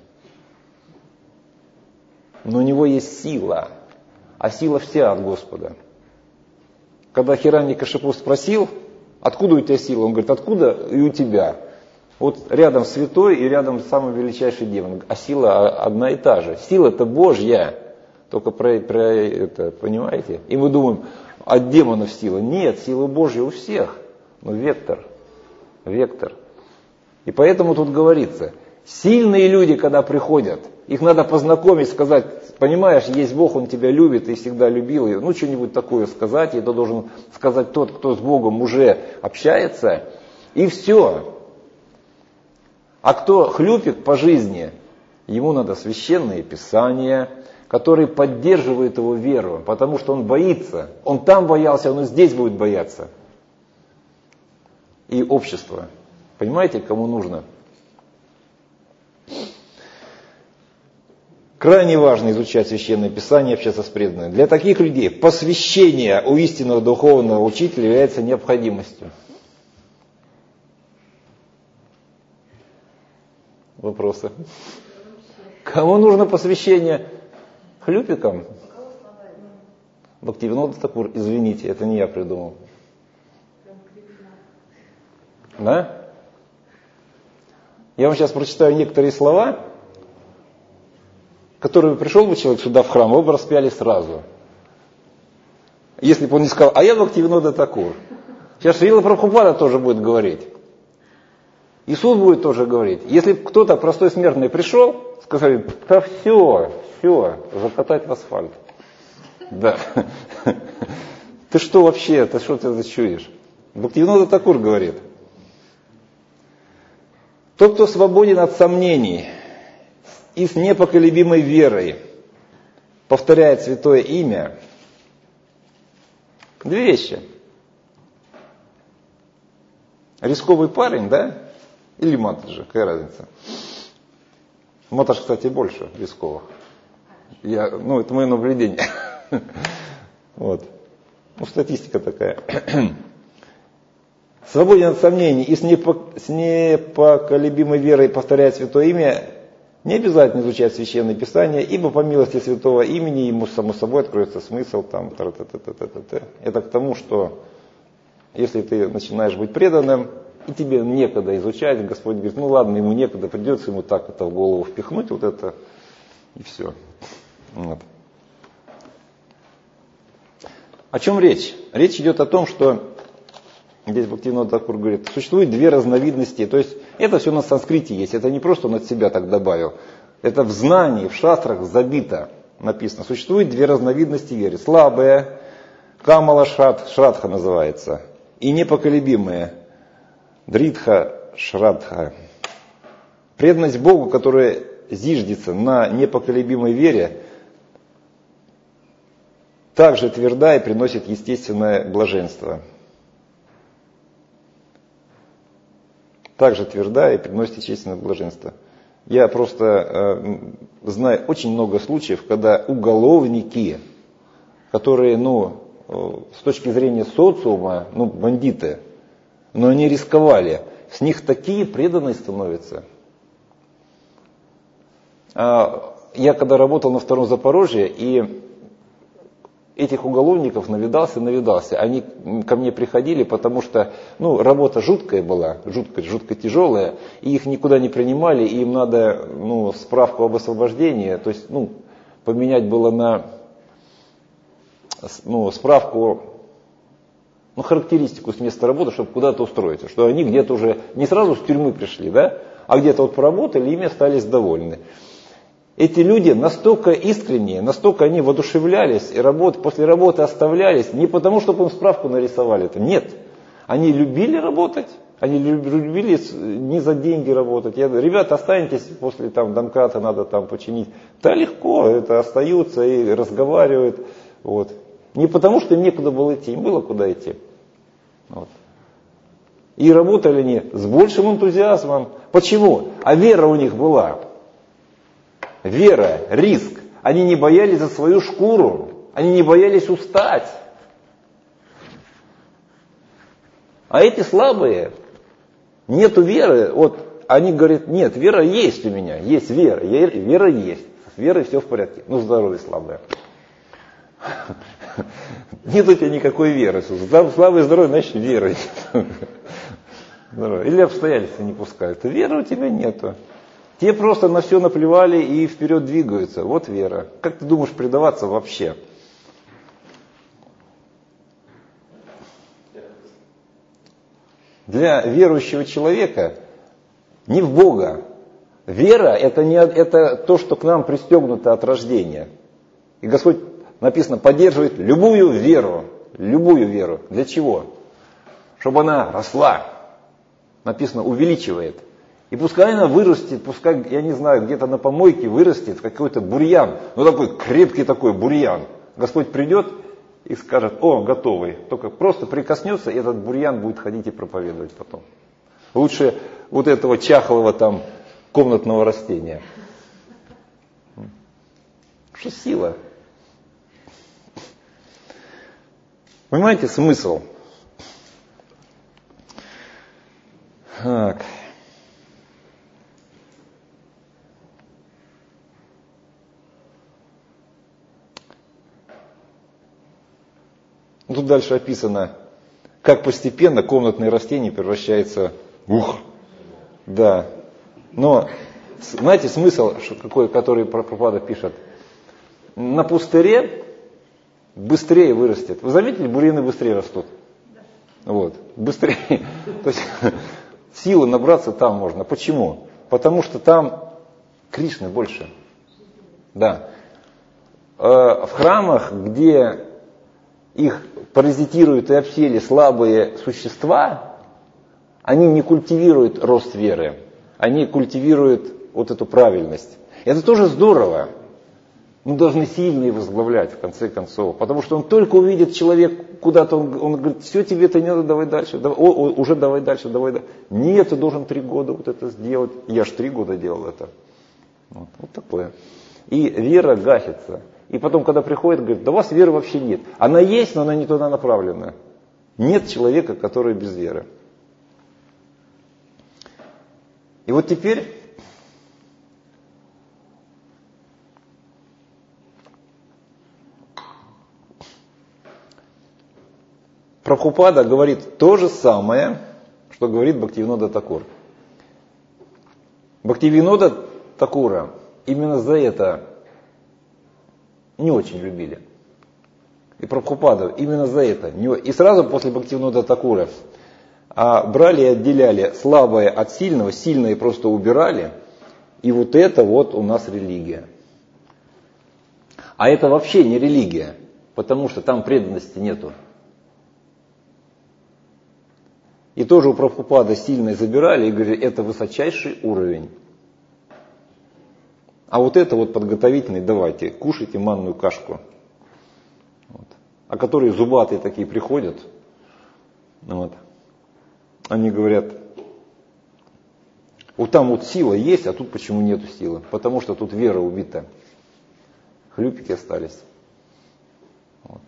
Но у него есть сила, а сила вся от Господа. Когда Хираньякашипу спросил, откуда у тебя сила? Он говорит, откуда и у тебя? Вот рядом святой и рядом самый величайший демон. А сила одна и та же. Сила-то Божья. Только про, про это, понимаете? И мы думаем, от демонов сила. Нет, сила Божья у всех. Но вектор. Вектор. И поэтому тут говорится, сильные люди, когда приходят, их надо познакомить, сказать, понимаешь, есть Бог, Он тебя любит и всегда любил. Ну, что-нибудь такое сказать, и это должен сказать тот, кто с Богом уже общается. И все. А кто хлюпик по жизни, ему надо священные писания, которые поддерживают его веру, потому что он боится. Он там боялся, он и здесь будет бояться. И общество. Понимаете, кому нужно? Крайне важно изучать Священное Писание, общаться с преданными. Для таких людей посвящение у истинного духовного учителя является необходимостью. Вопросы? Кому нужно посвящение? Хлюпикам? Бхактивинода Такур, извините, это не я придумал. Да? Я вам сейчас прочитаю некоторые слова, которые пришел бы человек сюда в храм, его бы распяли сразу. Если бы он не сказал, а я Бхактивинода Такур. Сейчас Шрила Прабхупада тоже будет говорить. Иисус будет тоже говорить. Если кто-то простой смертный пришел, сказали, да все, все, закатать в асфальт. Да. Ты что вообще, ты что ты чуешь? Бхактивинода Такур говорит. Тот, кто свободен от сомнений и с непоколебимой верой повторяет святое имя, две вещи. Рисковый парень, да? Или Матаджи, какая разница? Матадж, кстати, больше рисковых. Я, ну, это мое наблюдение. Вот. Ну, статистика такая. Свободен от сомнений и с, непо, с непоколебимой верой повторяет святое имя, не обязательно изучать Священное Писание, ибо по милости святого имени ему само собой откроется смысл. Там, это к тому, что если ты начинаешь быть преданным, и тебе некогда изучать, Господь говорит, ну ладно, ему некогда, придется ему так это в голову впихнуть, вот это, и все. Вот. О чем речь? Речь идет о том, что, здесь Бхактивинода Такур говорит, существует две разновидности, то есть это все на санскрите есть, это не просто он от себя так добавил, это в знании, в шастрах забито, написано. Существует две разновидности веры, слабая, камала шрад, шрадха называется, и непоколебимая, дритха шрадха. Преданность Богу, которая зиждется на непоколебимой вере, также тверда и приносит естественное блаженство. Также тверда и приносит естественное блаженство. Я просто э, знаю очень много случаев, когда уголовники, которые, ну, э, с точки зрения социума, ну, бандиты, но они рисковали, с них такие преданные становятся. А я когда работал на втором Запорожье, и этих уголовников навидался, навидался. Они ко мне приходили, потому что, ну, работа жуткая была, жутко, жутко тяжелая, и их никуда не принимали, и им надо, ну, справку об освобождении, то есть, ну, поменять было на, ну, справку, ну, характеристику с места работы, чтобы куда-то устроиться, что они где-то уже не сразу с тюрьмы пришли, да, а где-то вот поработали, ими остались довольны. Эти люди настолько искренние, настолько они воодушевлялись и работ, после работы оставлялись, не потому, чтобы им справку нарисовали, это нет. Они любили работать, они любили не за деньги работать. Я говорю, ребята, останетесь после там домкрата, надо там починить. Да легко, это остаются и разговаривают. Вот. Не потому, что им некуда было идти, им было куда идти. Вот. И работали они с большим энтузиазмом. Почему? А вера у них была. Вера, риск. Они не боялись за свою шкуру. Они не боялись устать. А эти слабые, нету веры. Вот они говорят, нет, вера есть у меня. Есть вера. Вера есть. С верой все в порядке. Ну, здоровье слабое. Нет у тебя никакой веры. Слабое здоровье, значит вера. Или обстоятельства не пускают. Веры у тебя нету. Те просто на все наплевали и вперед двигаются. Вот вера. Как ты думаешь предаваться вообще? Для верующего человека не в Бога. Вера это, не, это то, что к нам пристегнуто от рождения. И Господь, написано, поддерживает любую веру. Любую веру. Для чего? Чтобы она росла. Написано, увеличивает. И пускай она вырастет, пускай, я не знаю, где-то на помойке вырастет какой-то бурьян. Ну такой крепкий такой бурьян. Господь придет и скажет, о, готовый. Только просто прикоснется, и этот бурьян будет ходить и проповедовать потом. Лучше вот этого чахлого там комнатного растения. Что сила? Понимаете смысл? Так. Тут дальше описано, как постепенно комнатные растения превращаются в ух. Да. Но, знаете, смысл, какой, который Прабхупада пишет? На пустыре быстрее вырастет. Вы заметили, бурьяны быстрее растут? Вот, быстрее. То есть силы набраться там можно. Почему? Потому что там Кришны больше. Да. В храмах, где их паразитируют и обсели слабые существа, они не культивируют рост веры, они культивируют вот эту правильность. Это тоже здорово. Мы должны сильные возглавлять, в конце концов. Потому что он только увидит человек куда-то, он, он говорит, все, тебе это не надо, давай дальше. Давай, о, о, уже давай дальше, давай дальше. Нет, ты должен три года вот это сделать. Я ж три года делал это. Вот, вот такое. И вера гасится. И потом, когда приходит, говорит, да у вас веры вообще нет. Она есть, но она не туда направлена. Нет человека, который без веры. И вот теперь Прабхупада говорит то же самое, что говорит Бхактивинода Такур. Бхактивинода Такура именно за это не очень любили. И Прабхупаду именно за это. И сразу после Бхактивинода Такура а брали и отделяли слабое от сильного, сильное просто убирали. И вот это вот у нас религия. А это вообще не религия, потому что там преданности нету. И тоже у Прабхупады сильное забирали и говорили, это высочайший уровень. А вот это вот подготовительный, давайте, кушайте манную кашку. Вот. А которые зубатые такие приходят, вот, они говорят, вот там вот сила есть, а тут почему нету силы? Потому что тут вера убита. Хлюпики остались. Вот.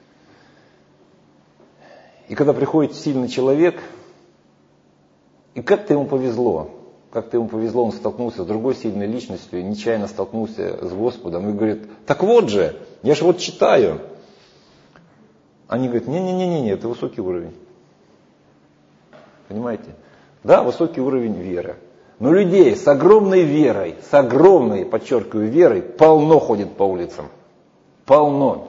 И когда приходит сильный человек, и как-то ему повезло, как-то ему повезло, он столкнулся с другой сильной личностью, нечаянно столкнулся с Господом и говорит, так вот же, я же вот читаю. Они говорят, не-не-не, это высокий уровень. Понимаете? Да, высокий уровень веры. Но людей с огромной верой, с огромной, подчеркиваю, верой, полно ходит по улицам. Полно.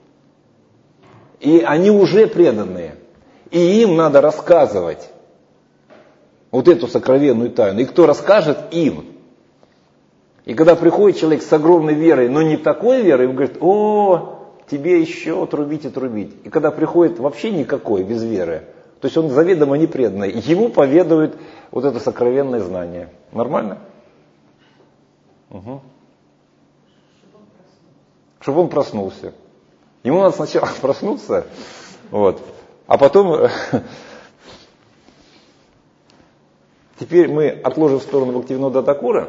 И они уже преданные. И им надо рассказывать вот эту сокровенную тайну. И кто расскажет им? И когда приходит человек с огромной верой, но не такой верой, он говорит, о, тебе еще трубить и трубить. И когда приходит вообще никакой, без веры, то есть он заведомо не преданный, ему поведают вот это сокровенное знание. Нормально? Угу. Чтобы он проснулся. Ему надо сначала проснуться, вот, а потом... Теперь мы отложим в сторону Бхактивинода Такура.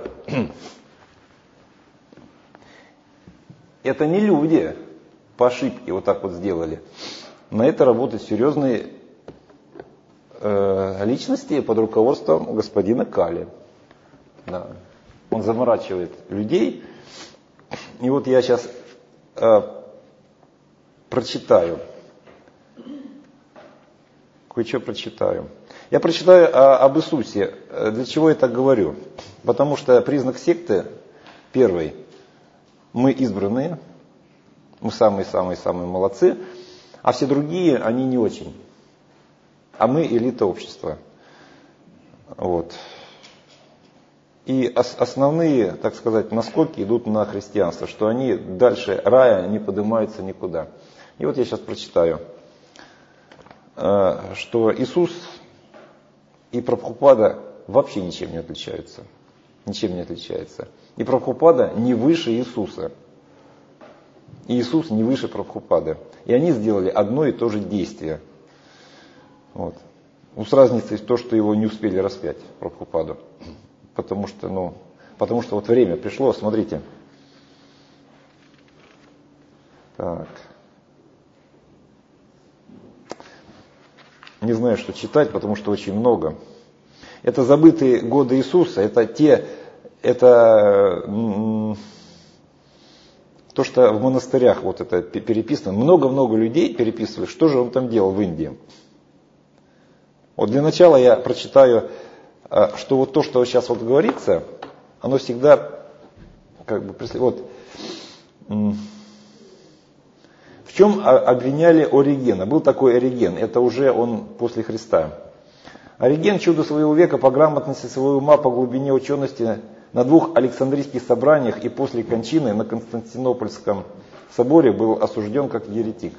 Это не люди по ошибке вот так вот сделали. На это работают серьезные э, личности под руководством господина Кали. Да. Он заморачивает людей. И вот я сейчас э, прочитаю. Кое-что прочитаю. Я прочитаю а, об Иисусе. Для чего я так говорю? Потому что признак секты первый. Мы избранные. Мы самые-самые-самые молодцы. А все другие, они не очень. А мы элита общества. Вот. И ос- основные, так сказать, наскоки идут на христианство, что они дальше рая не поднимаются никуда. И вот я сейчас прочитаю, что Иисус и Прабхупада вообще ничем не отличаются. Ничем не отличается. И Прабхупада не выше Иисуса. И Иисус не выше Прабхупады. И они сделали одно и то же действие. Вот. Ну, с разницей в том, что его не успели распять, Прабхупаду. Потому что, ну, потому что вот время пришло, смотрите. Так. Не знаю, что читать, потому что очень много. Это забытые годы Иисуса, это те, это м- то, что в монастырях вот это переписано. Много-много людей переписывали, что же он там делал в Индии. Вот для начала я прочитаю, что вот то, что сейчас вот говорится, оно всегда как бы вот в чем обвиняли Оригена. Был такой Ориген, это уже он после Христа. Ориген, чудо своего века по грамотности своего ума, по глубине учености, на двух Александрийских собраниях и после кончины на Константинопольском соборе был осужден как еретик.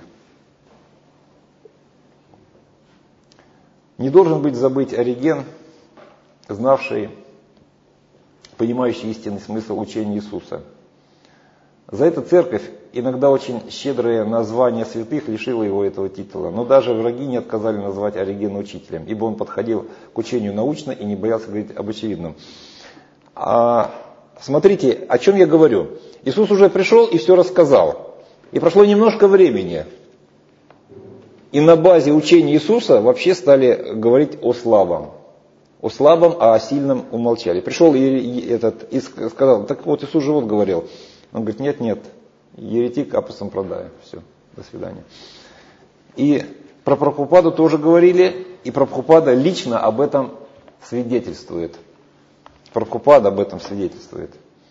Не должен быть забыть Ориген, знавший, понимающий истинный смысл учения Иисуса. За это церковь, иногда очень щедрое название святых, лишила его этого титула. Но даже враги не отказали назвать Оригена учителем, ибо он подходил к учению научно и не боялся говорить об очевидном. А, смотрите, о чем я говорю. Иисус уже пришел и все рассказал. И прошло немножко времени. И на базе учения Иисуса вообще стали говорить о слабом. О слабом, а о сильном умолчали. Пришел и, этот, и сказал, так вот Иисус же вот говорил. Он говорит, нет, нет, еретик апостол продай. Все, до свидания. И про Прабхупаду тоже говорили, и Прабхупада лично об этом свидетельствует. Прабхупада об этом свидетельствует.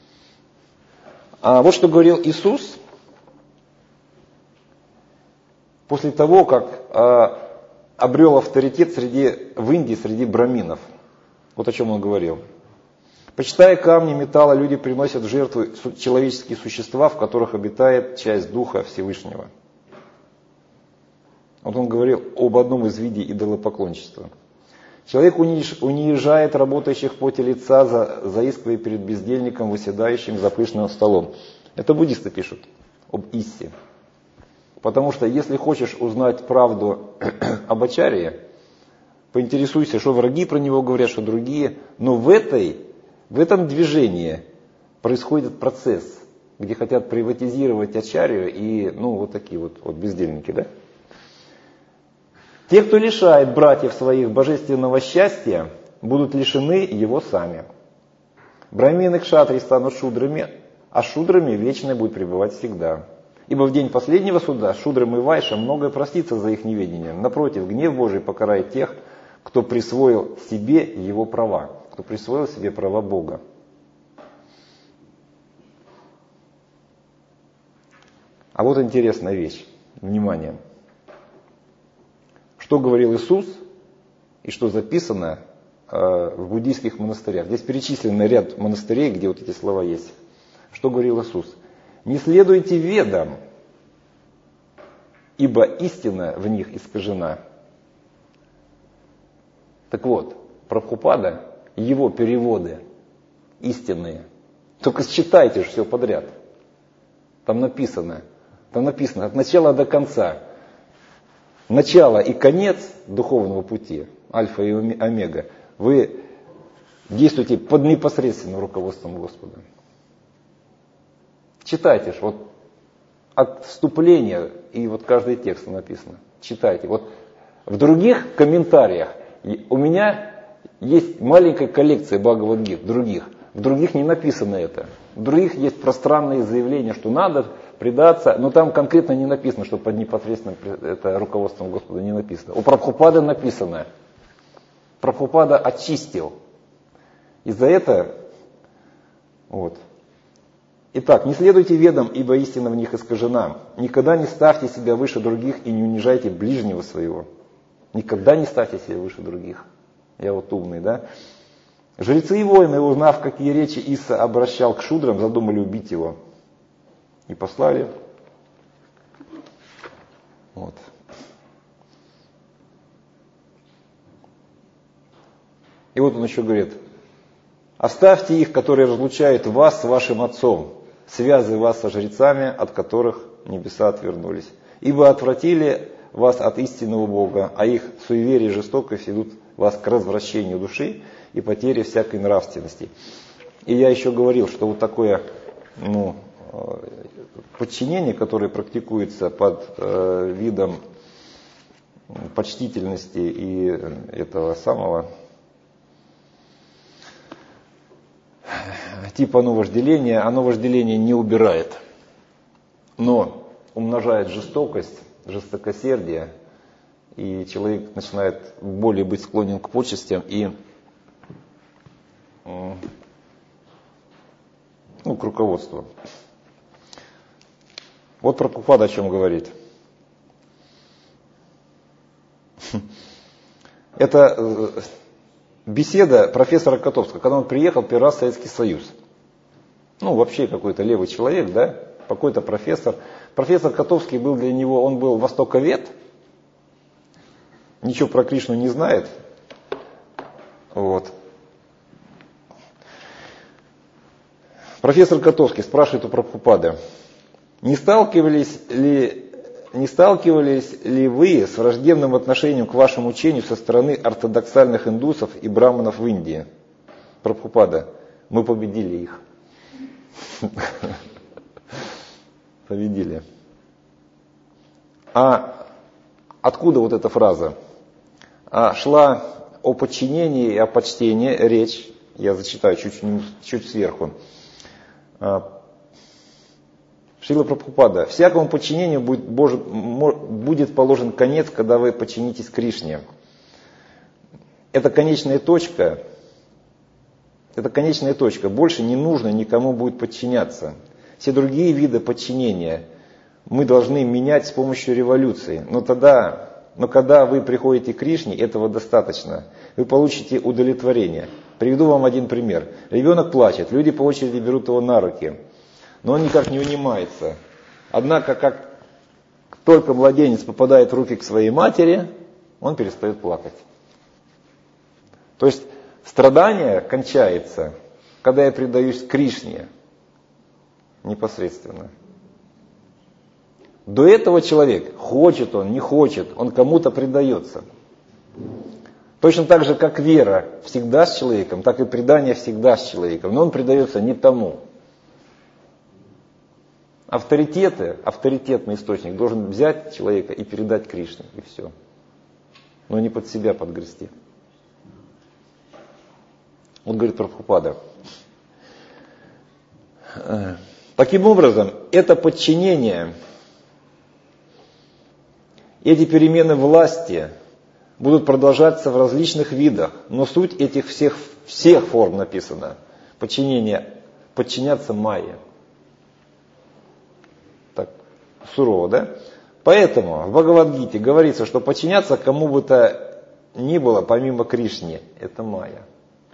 А вот что говорил Иисус после того, как а, обрел авторитет среди, в Индии среди браминов. Вот о чем он говорил. Почитая камни, металла, люди приносят в жертву человеческие существа, в которых обитает часть Духа Всевышнего. Вот он говорил об одном из видов идолопоклонничества. Человек унижает работающих в поте лица, за, заискивая перед бездельником, выседающим за пышным столом. Это буддисты пишут об Иссе. Потому что если хочешь узнать правду об Ачарье, поинтересуйся, что враги про него говорят, что другие. Но в этой... В этом движении происходит процесс, где хотят приватизировать Ачарью и, ну, вот такие вот, вот бездельники, да? Те, кто лишает братьев своих божественного счастья, будут лишены его сами. Брамины, кшатрии станут шудрами, а шудрами вечное будет пребывать всегда. Ибо в день последнего суда шудрам и вайшам многое простится за их неведение. Напротив, гнев Божий покарает тех, кто присвоил себе его права. Кто присвоил себе права Бога. А вот интересная вещь. Внимание. Что говорил Иисус и что записано э, в буддийских монастырях. Здесь перечислен ряд монастырей, где вот эти слова есть. Что говорил Иисус? Не следуйте ведам, ибо истина в них искажена. Так вот, Прабхупада, его переводы истинные. Только считайте же все подряд. Там написано, там написано от начала до конца. Начало и конец духовного пути, альфа и омега, вы действуете под непосредственным руководством Господа. Читайте же, вот от вступления и вот каждый текст написано. Читайте. Вот в других комментариях у меня есть маленькая коллекция Бхагавад-гит, других. В других не написано это. В других есть пространные заявления, что надо предаться, но там конкретно не написано, что под непосредственным это руководством Господа не написано. У Прабхупады написано. Прабхупада очистил. И за это, вот. Итак, не следуйте ведам, ибо истина в них искажена. Никогда не ставьте себя выше других и не унижайте ближнего своего. Никогда не ставьте себя выше других. Я вот умный, да? Жрецы и воины, узнав, какие речи Иса обращал к шудрам, задумали убить его. И послали. Вот. И вот он еще говорит: оставьте их, которые разлучают вас с вашим отцом, связывая вас со жрецами, от которых небеса отвернулись. Ибо отвратили вас от истинного Бога, а их суеверие и жестокость ведут вас к развращению души и потере всякой нравственности. И я еще говорил, что вот такое ну, подчинение, которое практикуется под э, видом почтительности и этого самого типа оно вожделение, оно вожделение не убирает, но умножает жестокость, жестокосердие, и человек начинает более быть склонен к почестям и ну, к руководству. Вот Прабхупада о чем говорит. Это беседа профессора Котовского, когда он приехал первый раз в Советский Союз. Ну, вообще какой-то левый человек, да, какой-то профессор. Профессор Котовский был для него, он был востоковед, ничего про Кришну не знает. Вот. Профессор Котовский спрашивает у Прабхупады: не сталкивались ли, не сталкивались ли вы с враждебным отношением к вашему учению со стороны ортодоксальных индусов и браманов в Индии? Прабхупада: мы победили их. Победили. А откуда вот эта фраза? А шла о подчинении и о почтении речь. Я зачитаю чуть, чуть сверху. Шрила Прабхупада: всякому подчинению будет, Божий, будет положен конец, когда вы подчинитесь Кришне. Это конечная точка. Это конечная точка. Больше не нужно никому будет подчиняться. Все другие виды подчинения мы должны менять с помощью революции. Но тогда, но когда вы приходите к Кришне, этого достаточно. Вы получите удовлетворение. Приведу вам один пример. Ребенок плачет, люди по очереди берут его на руки, но он никак не унимается. Однако, как только младенец попадает в руки к своей матери, он перестает плакать. То есть страдание кончается, когда я предаюсь Кришне непосредственно. До этого человек, хочет он, не хочет, он кому-то предается. Точно так же, как вера всегда с человеком, так и предание всегда с человеком. Но он предается не тому. Авторитеты, авторитетный источник должен взять человека и передать Кришне, и все. Но не под себя подгрести. Он говорит Прабхупада: таким образом, это подчинение, эти перемены власти будут продолжаться в различных видах, но суть этих всех, всех форм написана. Подчинение, подчиняться майе. Так, сурово, да? Поэтому в Бхагавад-гите говорится, что подчиняться кому бы то ни было, помимо Кришне, это майя.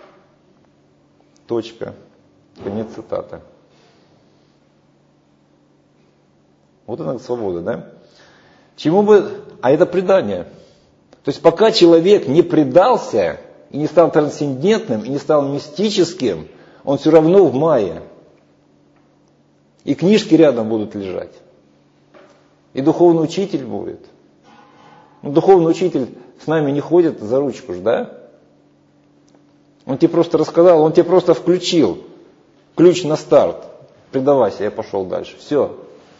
Точка. Конец цитаты. Вот она свобода, да? Чему бы... А это предание. То есть пока человек не предался и не стал трансцендентным, и не стал мистическим, он все равно в майе. И книжки рядом будут лежать. И духовный учитель будет. Ну, духовный учитель с нами не ходит за ручку ж, да? Он тебе просто рассказал, он тебе просто включил ключ на старт. Предавайся, я пошел дальше. Все.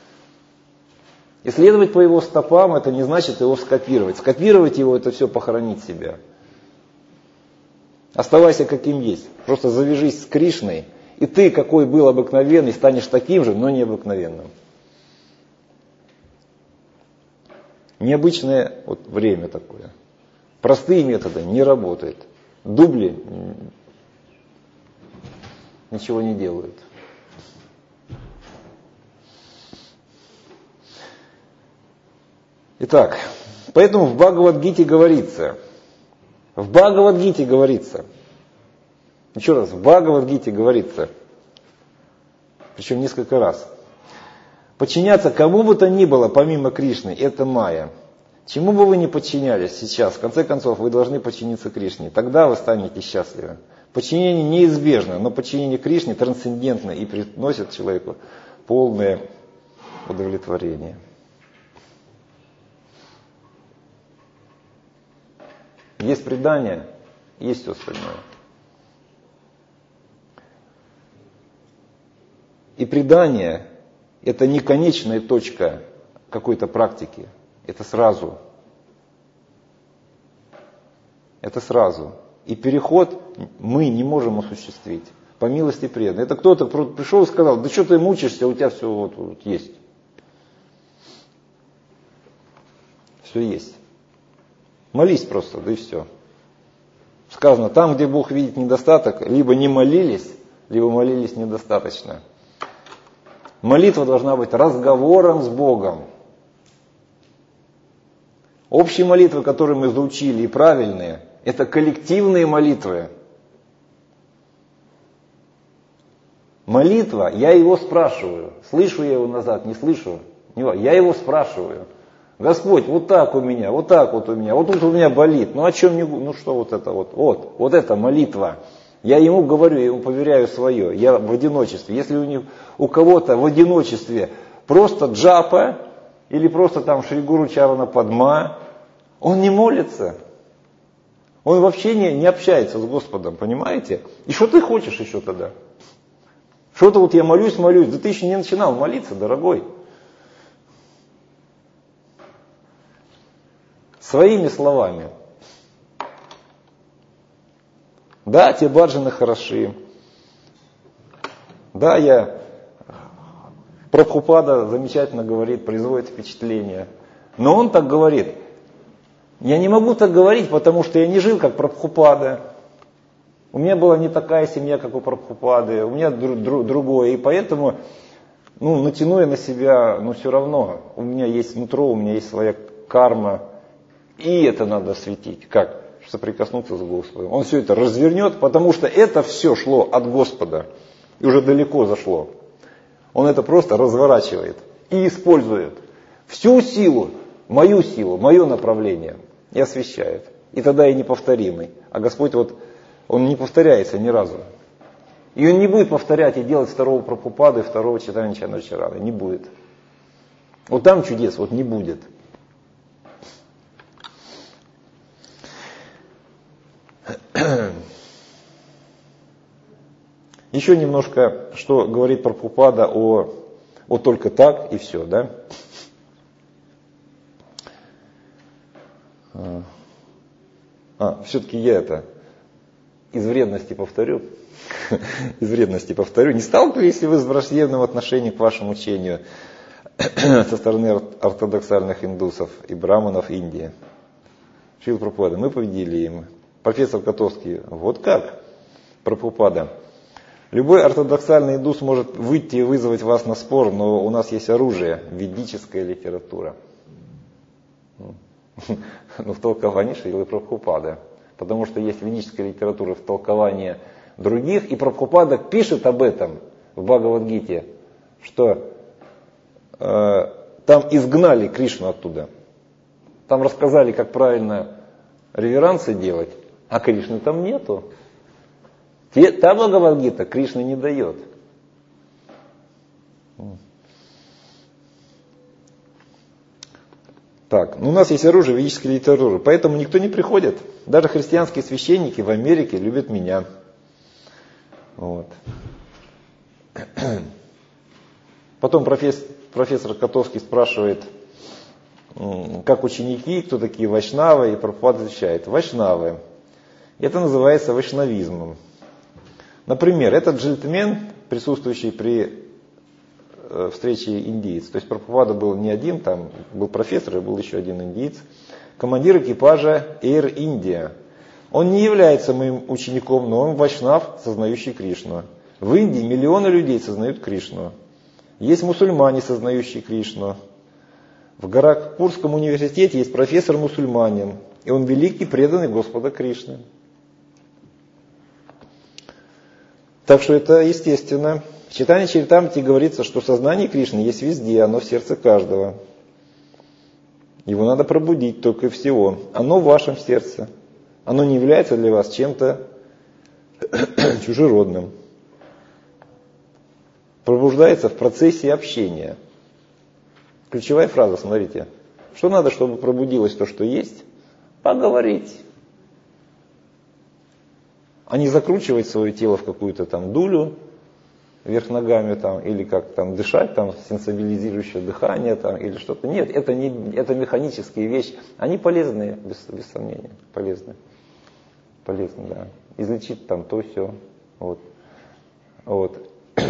И следовать по его стопам, это не значит его скопировать. Скопировать его, это все похоронить себя. Оставайся каким есть. Просто завяжись с Кришной, и ты, какой был обыкновенный, станешь таким же, но необыкновенным. Необычное вот время такое. Простые методы не работают. Дубли ничего не делают. Итак, поэтому в Бхагавад-гите говорится, в Бхагавад-гите говорится, Еще раз, в Бхагавад-гите говорится, причем несколько раз. Подчиняться кому бы то ни было, помимо Кришны, это майя. Чему бы вы ни подчинялись сейчас, в конце концов, вы должны подчиниться Кришне. Тогда вы станете счастливы. Подчинение неизбежно, но подчинение Кришне трансцендентно и приносит человеку полное удовлетворение. Есть предание, есть все остальное. И предание – это не конечная точка какой-то практики. Это сразу. Это сразу. И переход мы не можем осуществить. По милости преданных. Это кто-то пришел и сказал, да что ты мучишься, у тебя все вот, вот есть. Все есть. Молись просто, да и все. Сказано, там, где Бог видит недостаток, либо не молились, либо молились недостаточно. Молитва должна быть разговором с Богом. Общие молитвы, которые мы заучили, и правильные, это коллективные молитвы. Молитва, я его спрашиваю. Слышу я его назад, не слышу. Я его спрашиваю. Господь, вот так у меня, вот так вот у меня, вот тут у меня болит. Ну о чем не... Ну что вот это вот? Вот, вот это молитва. Я ему говорю, я ему поверяю свое. Я в одиночестве. Если у, них, у кого-то в одиночестве просто джапа, или просто там Шри Гуру Чарана Падма, он не молится. Он вообще не, не общается с Господом, понимаете? И что ты хочешь еще тогда? Что-то вот я молюсь, молюсь. Да ты еще не начинал молиться, дорогой. Своими словами. Да, те баджаны хороши. Да, я... Прабхупада замечательно говорит, производит впечатление. Но он так говорит. Я не могу так говорить, потому что я не жил как Прабхупада. У меня была не такая семья, как у Прабхупады. У меня дру- дру- другое. И поэтому ну, натяну я на себя, но все равно. У меня есть нутро, у меня есть своя карма. И это надо осветить. Как? Соприкоснуться с Господом. Он все это развернет, потому что это все шло от Господа. И уже далеко зашло. Он это просто разворачивает и использует всю силу, мою силу, мое направление и освещает. И тогда и неповторимый. А Господь вот, Он не повторяется ни разу. И Он не будет повторять и делать второго Прабхупады, второго Чайтанья Чаритамриты. Не будет. Вот там чудес вот не будет. Еще немножко, что говорит Прабхупада о, о только так и все, да? А, все-таки я это из вредности повторю. Из вредности повторю. Не сталкивались ли вы с враждебным отношением к вашему учению со стороны ортодоксальных индусов и браманов Индии? Шрила Прабхупада, мы победили им. Профессор Котовский, вот как? Прабхупада. Любой ортодоксальный индус может выйти и вызвать вас на спор, но у нас есть оружие, ведическая литература. Ну, в толковании Шрилы Прабхупады. Потому что есть ведическая литература в толковании других, и Прабхупада пишет об этом в Бхагавад-гите, что э, там изгнали Кришну оттуда. Там рассказали, как правильно реверансы делать, а Кришны там нету. Та Бхагавад-гита Кришна не дает. Так, ну у нас есть оружие ведической литературы, поэтому никто не приходит. Даже христианские священники в Америке любят меня. Вот. Потом профессор, профессор Котовский спрашивает, как ученики, кто такие вайшнавы, и Прабхупада отвечает, вайшнавы. Это называется вайшнавизмом. Например, этот джентльмен, присутствующий при э, встрече индиец, то есть Прабхупада был не один, там был профессор, и был еще один индиец, командир экипажа Air India. Он не является моим учеником, но он вайшнав, сознающий Кришну. В Индии миллионы людей сознают Кришну. Есть мусульмане, сознающие Кришну. В Горакхпурском университете есть профессор-мусульманин, и он великий преданный Господа Кришны. Так что это естественно. В Чайтанья Чаритамрите говорится, что сознание Кришны есть везде, оно в сердце каждого. Его надо пробудить только и всего. Оно в вашем сердце. Оно не является для вас чем-то чужеродным. Пробуждается в процессе общения. Ключевая фраза, смотрите. Что надо, чтобы пробудилось то, что есть? Поговорить. А не закручивать свое тело в какую-то там дулю вверх ногами там, или как там дышать, там, сенсибилизирующее дыхание там, или что-то. Нет, это, не, это механические вещи. Они полезные, без, без сомнения. Полезны. Полезны, да. Излечить там то, все. Вот. Вот.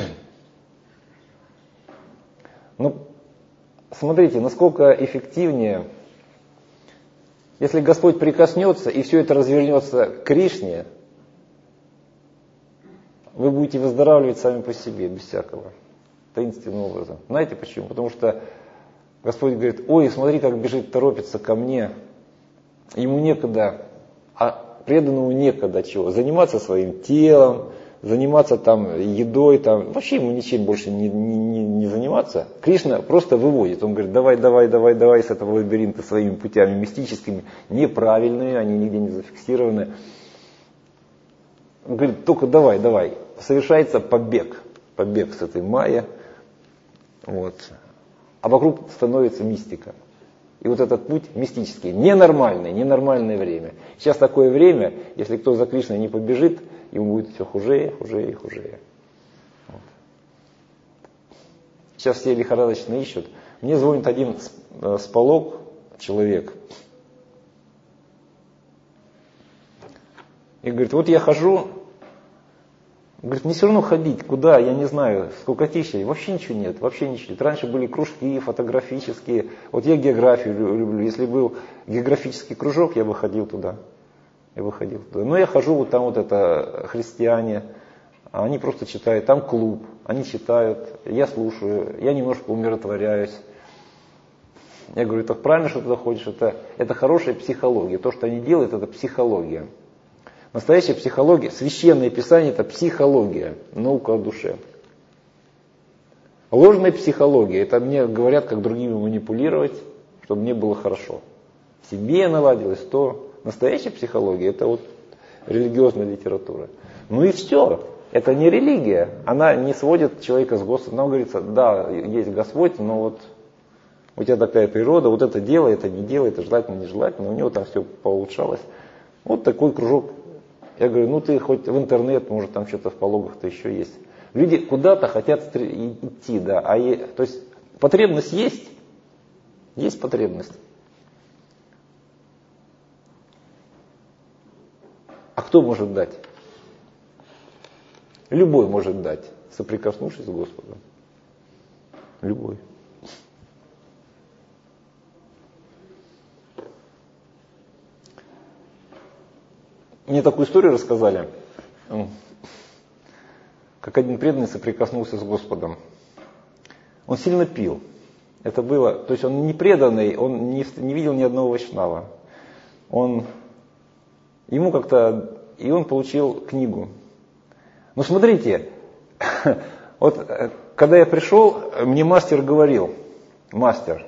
Ну, смотрите, насколько эффективнее, если Господь прикоснется и все это развернется к Кришне, вы будете выздоравливать сами по себе, без всякого, таинственным образом. Знаете почему? Потому что Господь говорит: ой, смотри, как бежит, торопится ко мне. Ему некогда, а преданному некогда чего? Заниматься своим телом, заниматься там едой, там, вообще ему ничем больше не, не, не заниматься. Кришна просто выводит. Он говорит: давай, давай, давай, давай с этого лабиринта своими путями мистическими, неправильные, они нигде не зафиксированы. Он говорит: только давай, давай. Совершается побег. Побег с этой майи. Вот. А вокруг становится мистика. И вот этот путь мистический, ненормальный, ненормальное время. Сейчас такое время, если кто за Кришной не побежит, ему будет все хуже, хуже и хуже. Вот. Сейчас все лихорадочно ищут. Мне звонит один сполог, человек, и говорит: вот я хожу, говорит, мне все равно ходить, куда, я не знаю, скукотища, вообще ничего нет, вообще ничего нет. Раньше были кружки фотографические, вот я географию люблю, если был географический кружок, я бы ходил туда, я бы ходил туда. Но я хожу, вот там вот это христиане, они просто читают, там клуб, они читают, я слушаю, я немножко умиротворяюсь. Я говорю: так правильно, что туда ходишь, это, это хорошая психология, то, что они делают, это психология. Настоящая психология, священное писание — это психология, наука о душе. Ложная психология — это мне говорят, как другими манипулировать, чтобы мне было хорошо. Себе наладилось то. Настоящая психология — это вот религиозная литература. Ну и все. Это не религия. Она не сводит человека с Господом. Нам говорится: да, есть Господь, но вот у тебя такая природа, вот это делай, это не делай, это желательно, не желательно. У него там все поулучшалось. Вот такой кружок. Я говорю: ну ты хоть в интернет, может там что-то в пологах-то еще есть. Люди куда-то хотят идти, да. А е... То есть потребность есть, есть потребность. А кто может дать? Любой может дать, соприкоснувшись с Господом. Любой. Мне такую историю рассказали, как один преданный соприкоснулся с Господом. Он сильно пил. Это было, то есть он не преданный, он не, не видел ни одного вайшнава. Он, ему как-то, и он получил книгу. Но смотрите, вот когда я пришел, мне мастер говорил, мастер,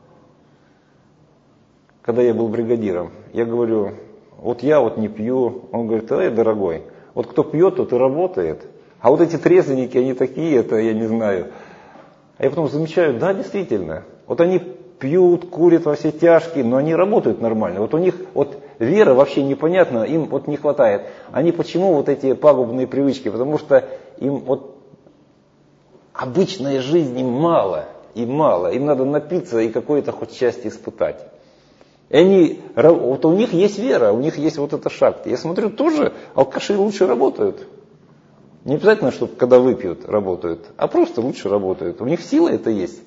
когда я был бригадиром, я говорю: вот я вот не пью. Он говорит: эй, дорогой, вот кто пьет, тот и работает. А вот эти трезвенники, они такие, это я не знаю. А я потом замечаю, да, действительно. Вот они пьют, курят во все тяжкие, но они работают нормально. Вот у них вот вера вообще непонятна, им вот не хватает. Они почему вот эти пагубные привычки? Потому что им вот обычной жизни мало, и мало. Им надо напиться и какое-то хоть счастье испытать. И они, вот у них есть вера, у них есть вот эта шакти. Я смотрю, тоже алкаши лучше работают. Не обязательно, чтобы когда выпьют, работают, а просто лучше работают. У них сила это есть.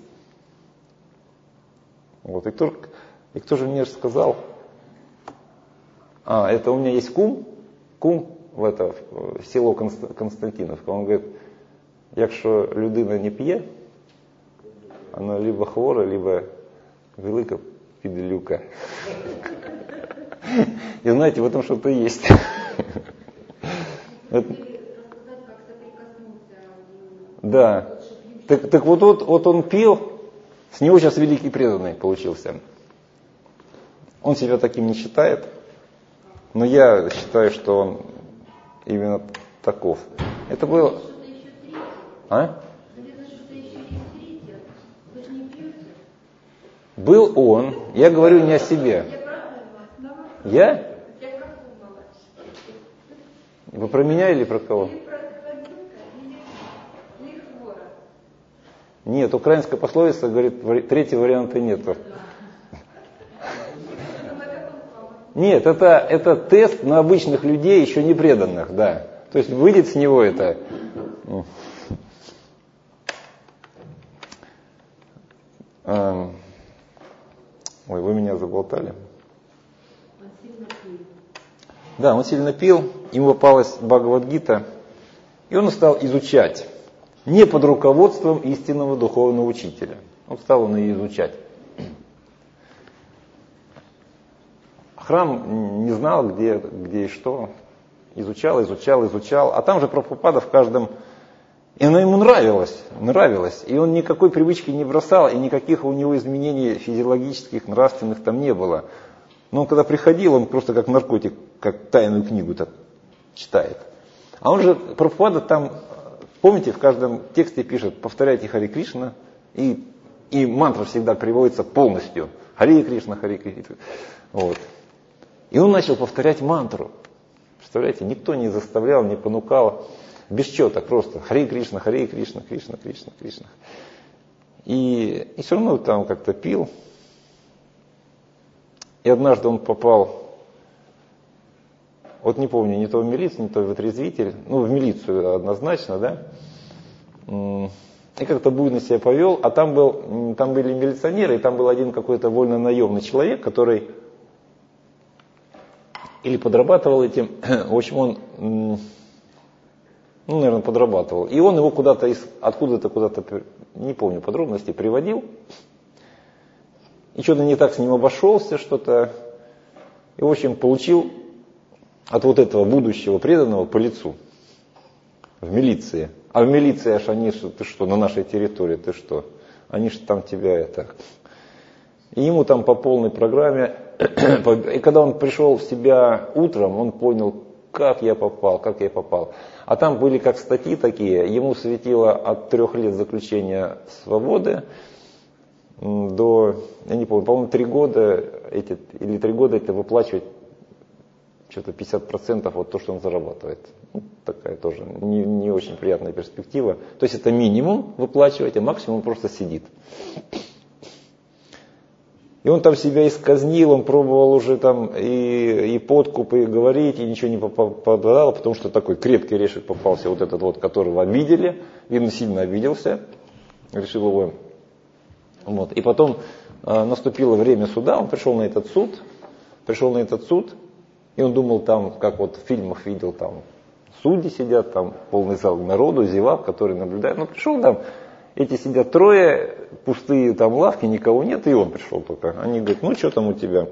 Вот, и кто, и кто же мне рассказал? А, это у меня есть кум, кум в это, в село Константиновка. Он говорит: якщо людина не п'є, она либо хвора, либо велика пиделюка. И знаете, в этом что-то есть. Да. Так, так вот, вот, вот он пил, с него сейчас великий преданный получился. Он себя таким не считает, но я считаю, что он именно таков. Это было... А? Был он, я говорю не о себе. Я? Вы про меня или про кого? Нет, украинская пословица говорит, третьего варианта нету. Нет, это, это тест на обычных людей, еще не преданных, да. То есть выйдет с него это... Ой, вы меня заболтали. Он сильно пил. Да, он сильно пил, ему попалась Бхагавад-гита, и он стал изучать. Не под руководством истинного духовного учителя. Он стал он ее изучать. Храм не знал, где, где и что. Изучал, изучал, изучал. А там же Прабхупада в каждом... И она ему нравилась, нравилась. И он никакой привычки не бросал, и никаких у него изменений физиологических, нравственных там не было. Но он когда приходил, он просто как наркотик, как тайную книгу так читает. А он же, Прабхупада там, помните, в каждом тексте пишет, повторяйте Харе Кришна, и, и мантра всегда приводится полностью. Харе Кришна, Харе Кришна. Вот. И он начал повторять мантру. Представляете, никто не заставлял, не понукал. Без счета, просто Харе Кришна, Харе Кришна, Кришна, Кришна, Кришна. И, и все равно там как-то пил. И однажды он попал, вот не помню, не то в милицию, не то в отрезвитель, ну в милицию однозначно, да. И как-то буйно себя повел, а там, был, там были милиционеры, и там был один какой-то вольно наемный человек, который или подрабатывал этим, в общем, он... Ну, наверное, подрабатывал. И он его куда-то, из, откуда-то куда-то, не помню подробностей, приводил. И что-то не так с ним обошелся, что-то. И, в общем, получил от вот этого будущего преданного по лицу. В милиции. А в милиции аж они, ты что, на нашей территории, ты что? Они же там тебя это... И ему там по полной программе. И когда он пришел в себя утром, он понял, как я попал, как я попал. А там были как статьи такие, ему светило от трех лет заключения свободы до, я не помню, по-моему, три года, эти, или три года это выплачивать что-то пятьдесят процентов от того, что он зарабатывает. Ну, такая тоже не, не очень приятная перспектива. То есть это минимум выплачивать, а максимум просто сидит. И он там себя исказнил, он пробовал уже там и, и подкуп, и говорить, и ничего не попадало, потому что такой крепкий решек попался, вот этот вот, которого обидели, видно, сильно обиделся, решил его. Вот. И потом э, наступило время суда, он пришел на этот суд, пришел на этот суд, и он думал там, как вот в фильмах видел, там судьи сидят, там полный зал народу, зевак, который наблюдает. Ну, пришел там, эти сидят трое, пустые там лавки, никого нет, и он пришел только. Они говорят, ну что там у тебя?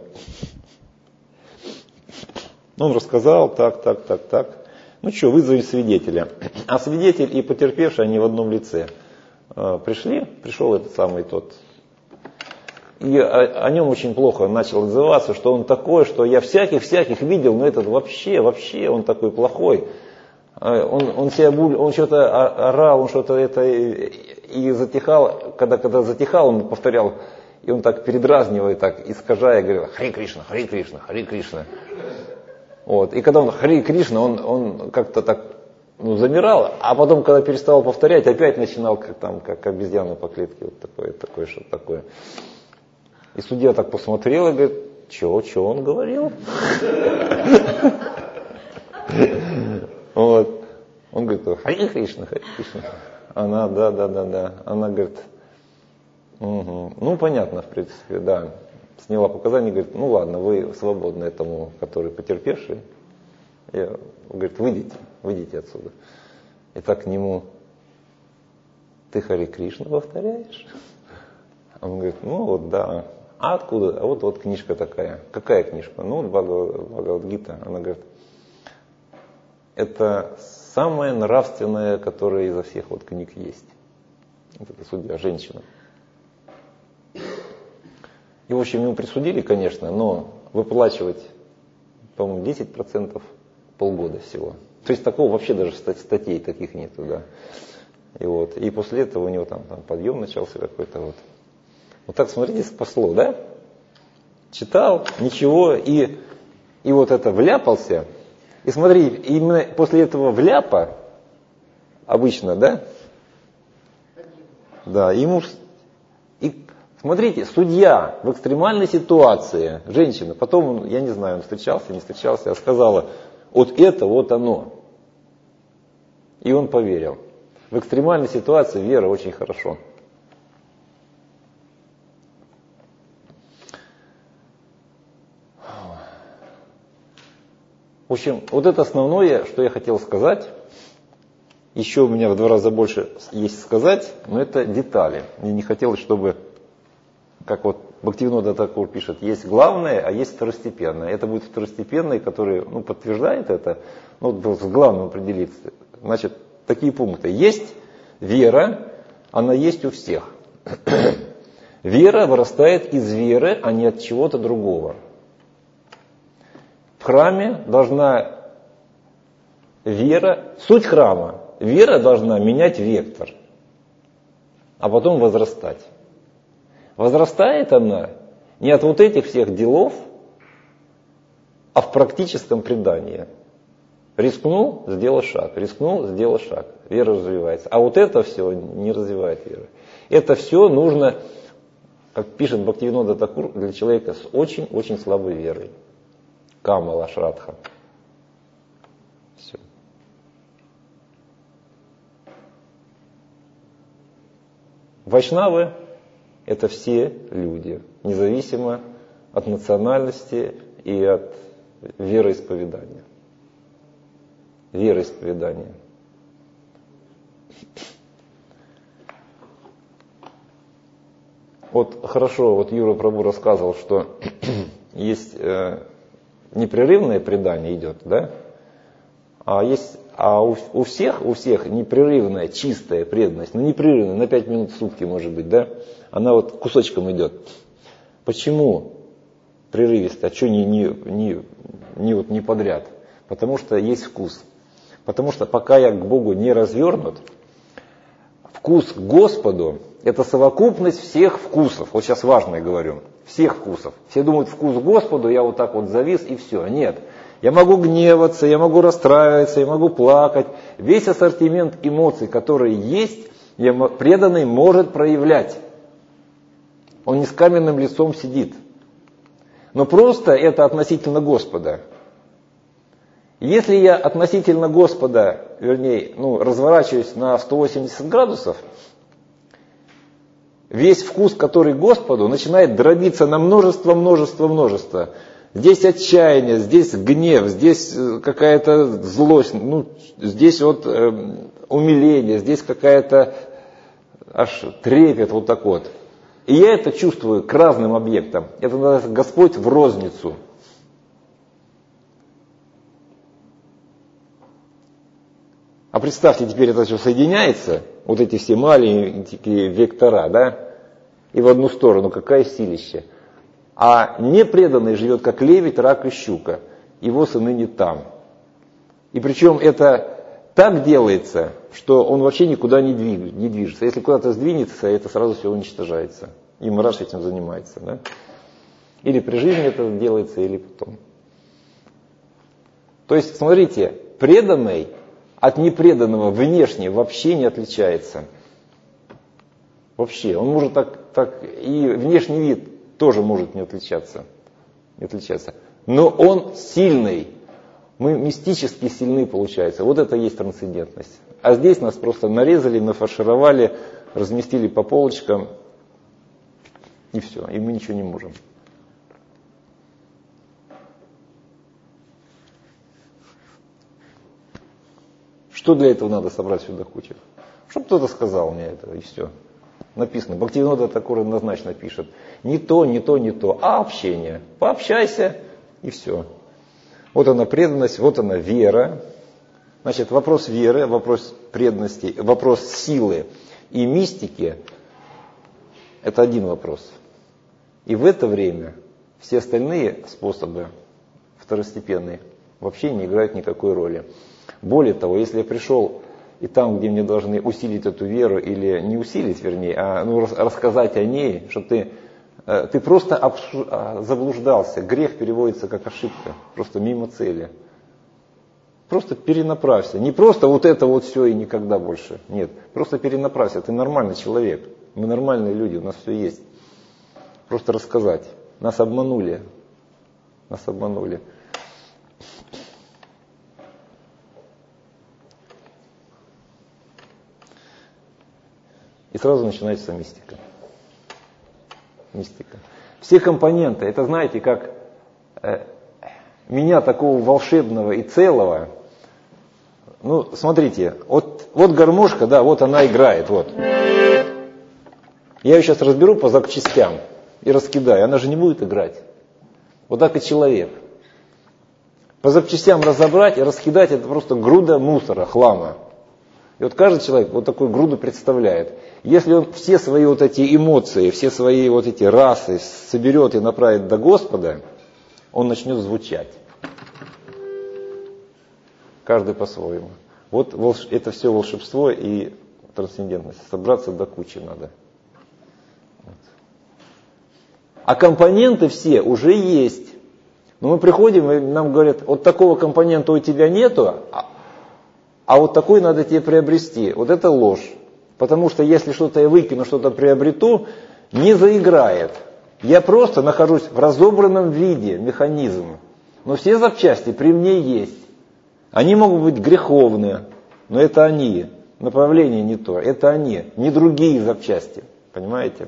Он рассказал, так, так, так, так. Ну что, вызовем свидетеля. А свидетель и потерпевший, они в одном лице. Пришли, пришел этот самый тот. И о, о нем очень плохо начал отзываться, что он такой, что я всяких-всяких видел, но этот вообще, вообще он такой плохой. Он, он, себя, он что-то орал, он что-то это и затихал, когда, когда затихал, он повторял, и он так передразнивая, так искажая, говорил, Харе Кришна, Харе Кришна, Харе Кришна. Вот. И когда он Харе Кришна, он, он как-то так ну, замирал, а потом, когда перестал повторять, опять начинал как, там, как обезьяна по клетке, вот такое, такое, что-то такое. И судья так посмотрел и говорит, что, что он говорил? Вот. Он говорит, Харе Кришна, Харе Кришна. Она, да, да, да, да. Она говорит, угу. Ну, понятно, в принципе, да. Сняла показания, говорит, ну ладно, вы свободны этому, который потерпевший. Я, говорит, выйдите, выйдите отсюда. И так к нему, ты Харе Кришна повторяешь? Он говорит, ну вот да. А откуда? А вот, вот книжка такая. Какая книжка? Ну, вот Бхагавад-гита. Она говорит, это самое нравственное, которое изо всех вот книг есть. Вот это судья, женщина. И, в общем, ему присудили, конечно, но выплачивать, по-моему, десять процентов полгода всего. То есть такого вообще даже статей таких нету, да. И вот, и после этого у него там, там подъем начался какой-то вот. Вот так, смотрите, спасло, да? Читал, ничего, и, и вот это вляпался. И смотри, именно после этого вляпа, обычно, да? Да, ему... И, смотрите, судья в экстремальной ситуации, женщина, потом, он, я не знаю, он встречался, не встречался, а сказала, вот это вот оно. И он поверил. В экстремальной ситуации вера очень хорошо. В общем, вот это основное, что я хотел сказать. Еще у меня в два раза больше есть сказать, но это детали. Мне не хотелось, чтобы, как вот Бхактивинода Тхакур пишет, есть главное, а есть второстепенное. Это будет второстепенное, который ну, подтверждает это, ну, с главным определиться. Значит, такие пункты. Есть вера, она есть у всех. Вера вырастает из веры, а не от чего-то другого. В храме должна вера, суть храма, вера должна менять вектор, а потом возрастать. Возрастает она не от вот этих всех делов, а в практическом предании. Рискнул, сделал шаг, рискнул, сделал шаг. Вера развивается. А вот это все не развивает веру. Это все нужно, как пишет Бхактивинода Тхакур, для человека с очень-очень слабой верой. Камала Шрадха. Все. Вайшнавы – это все люди, независимо от национальности и от вероисповедания. Вероисповедание. Вот хорошо, вот Юра Прабху рассказывал, что есть э, непрерывное предание идет, да? А есть, а у, у всех, у всех непрерывная, чистая преданность, ну непрерывная, на пять минут в сутки может быть, да? Она вот кусочком идет. Почему прерывисто, а что не, не, не, не, вот не подряд? Потому что есть вкус. Потому что пока я к Богу не развернут, вкус к Господу – это совокупность всех вкусов. Вот сейчас важно я говорю. Всех вкусов. Все думают, вкус к Господу, я вот так вот завис и все. Нет. Я могу гневаться, я могу расстраиваться, я могу плакать. Весь ассортимент эмоций, которые есть, преданный может проявлять. Он не с каменным лицом сидит. Но просто это относительно Господа. Если я относительно Господа, вернее, ну, разворачиваюсь на сто восемьдесят градусов, весь вкус, который Господу, начинает дробиться на множество, множество, множество. Здесь отчаяние, здесь гнев, здесь какая-то злость, ну, здесь вот э, умиление, здесь какая-то аж трепет вот так вот. И я это чувствую к разным объектам. Это называется Господь в розницу. А представьте, теперь это все соединяется, вот эти все маленькие вектора, да, и в одну сторону, какая силища. А непреданный живет как лебедь, рак и щука, его сыны не там. И причем это так делается, что он вообще никуда не, двиг, не движется. Если куда-то сдвинется, это сразу все уничтожается. И Махарадж этим занимается, да. Или при жизни это делается, или потом. То есть, смотрите, преданный от непреданного внешне вообще не отличается. Вообще. Он может так, так и внешний вид тоже может не отличаться. Не отличаться. Но он сильный. Мы мистически сильны, получается. Вот это и есть трансцендентность. А здесь нас просто нарезали, нафаршировали, разместили по полочкам. И все. И мы ничего не можем. Что для этого надо собрать сюда кучу? Чтобы кто-то сказал мне это, и все. Написано. Бхактивинода Тхакур однозначно пишет. Не то, не то, не то, а общение. Пообщайся, и все. Вот она преданность, вот она вера. Значит, вопрос веры, вопрос преданности, вопрос силы и мистики – это один вопрос. И в это время все остальные способы второстепенные вообще не играют никакой роли. Более того, если я пришел и там, где мне должны усилить эту веру, или не усилить, вернее, а ну, рассказать о ней, что ты, ты просто обшу, заблуждался. Грех переводится как ошибка, просто мимо цели. Просто перенаправься. Не просто вот это вот все и никогда больше. Нет, просто перенаправься. Ты нормальный человек. Мы нормальные люди, у нас все есть. Просто рассказать. Нас обманули. Нас обманули. И сразу начинается мистика. Мистика. Все компоненты, это знаете, как э, меня такого волшебного и целого. Ну, смотрите, вот, вот гармошка, да, вот она играет, вот. Я ее сейчас разберу по запчастям и раскидаю, она же не будет играть. Вот так и человек. По запчастям разобрать и раскидать — это просто груда мусора, хлама. И вот каждый человек вот такую груду представляет. Если он все свои вот эти эмоции, все свои вот эти расы соберет и направит до Господа, он начнет звучать. Каждый по-своему. Вот волш... это все волшебство и трансцендентность. Собраться до кучи надо. Вот. А компоненты все уже есть. Но мы приходим, и нам говорят, вот такого компонента у тебя нету, а, а вот такой надо тебе приобрести. Вот это ложь. Потому что если что-то я выкину, что-то приобрету, не заиграет. Я просто нахожусь в разобранном виде, механизм. Но все запчасти при мне есть. Они могут быть греховные, но это они. Направление не то, это они, не другие запчасти. Понимаете?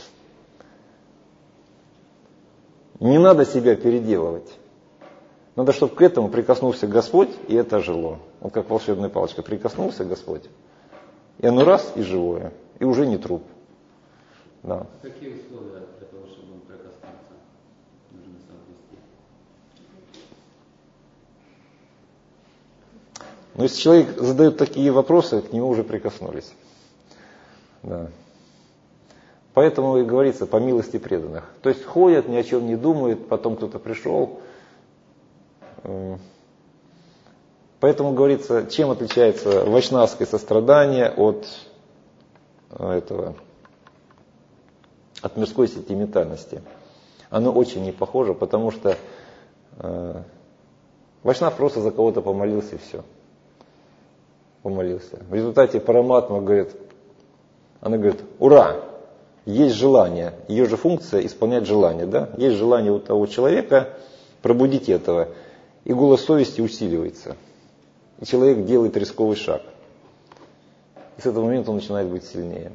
Не надо себя переделывать. Надо, чтобы к этому прикоснулся Господь, и это жило. Вот как волшебная палочка. Прикоснулся Господь, и оно раз, и живое, и уже не труп. Да. Какие условия для того, чтобы он прикоснулся, нужно соблюсти? Но если человек задает такие вопросы, к нему уже прикоснулись. Да. Поэтому и говорится по милости преданных. То есть ходят, ни о чем не думают, потом кто-то пришел. Поэтому говорится, чем отличается вайшнавское сострадание от этого, от мирской сентиментальности. Оно очень не похоже, потому что э, вайшнав просто за кого-то помолился и все. Помолился. В результате Параматма говорит, она говорит, ура, есть желание. Ее же функция исполнять желание. Да? Есть желание у того человека пробудить этого. И голос совести усиливается. И человек делает рисковый шаг. И с этого момента он начинает быть сильнее.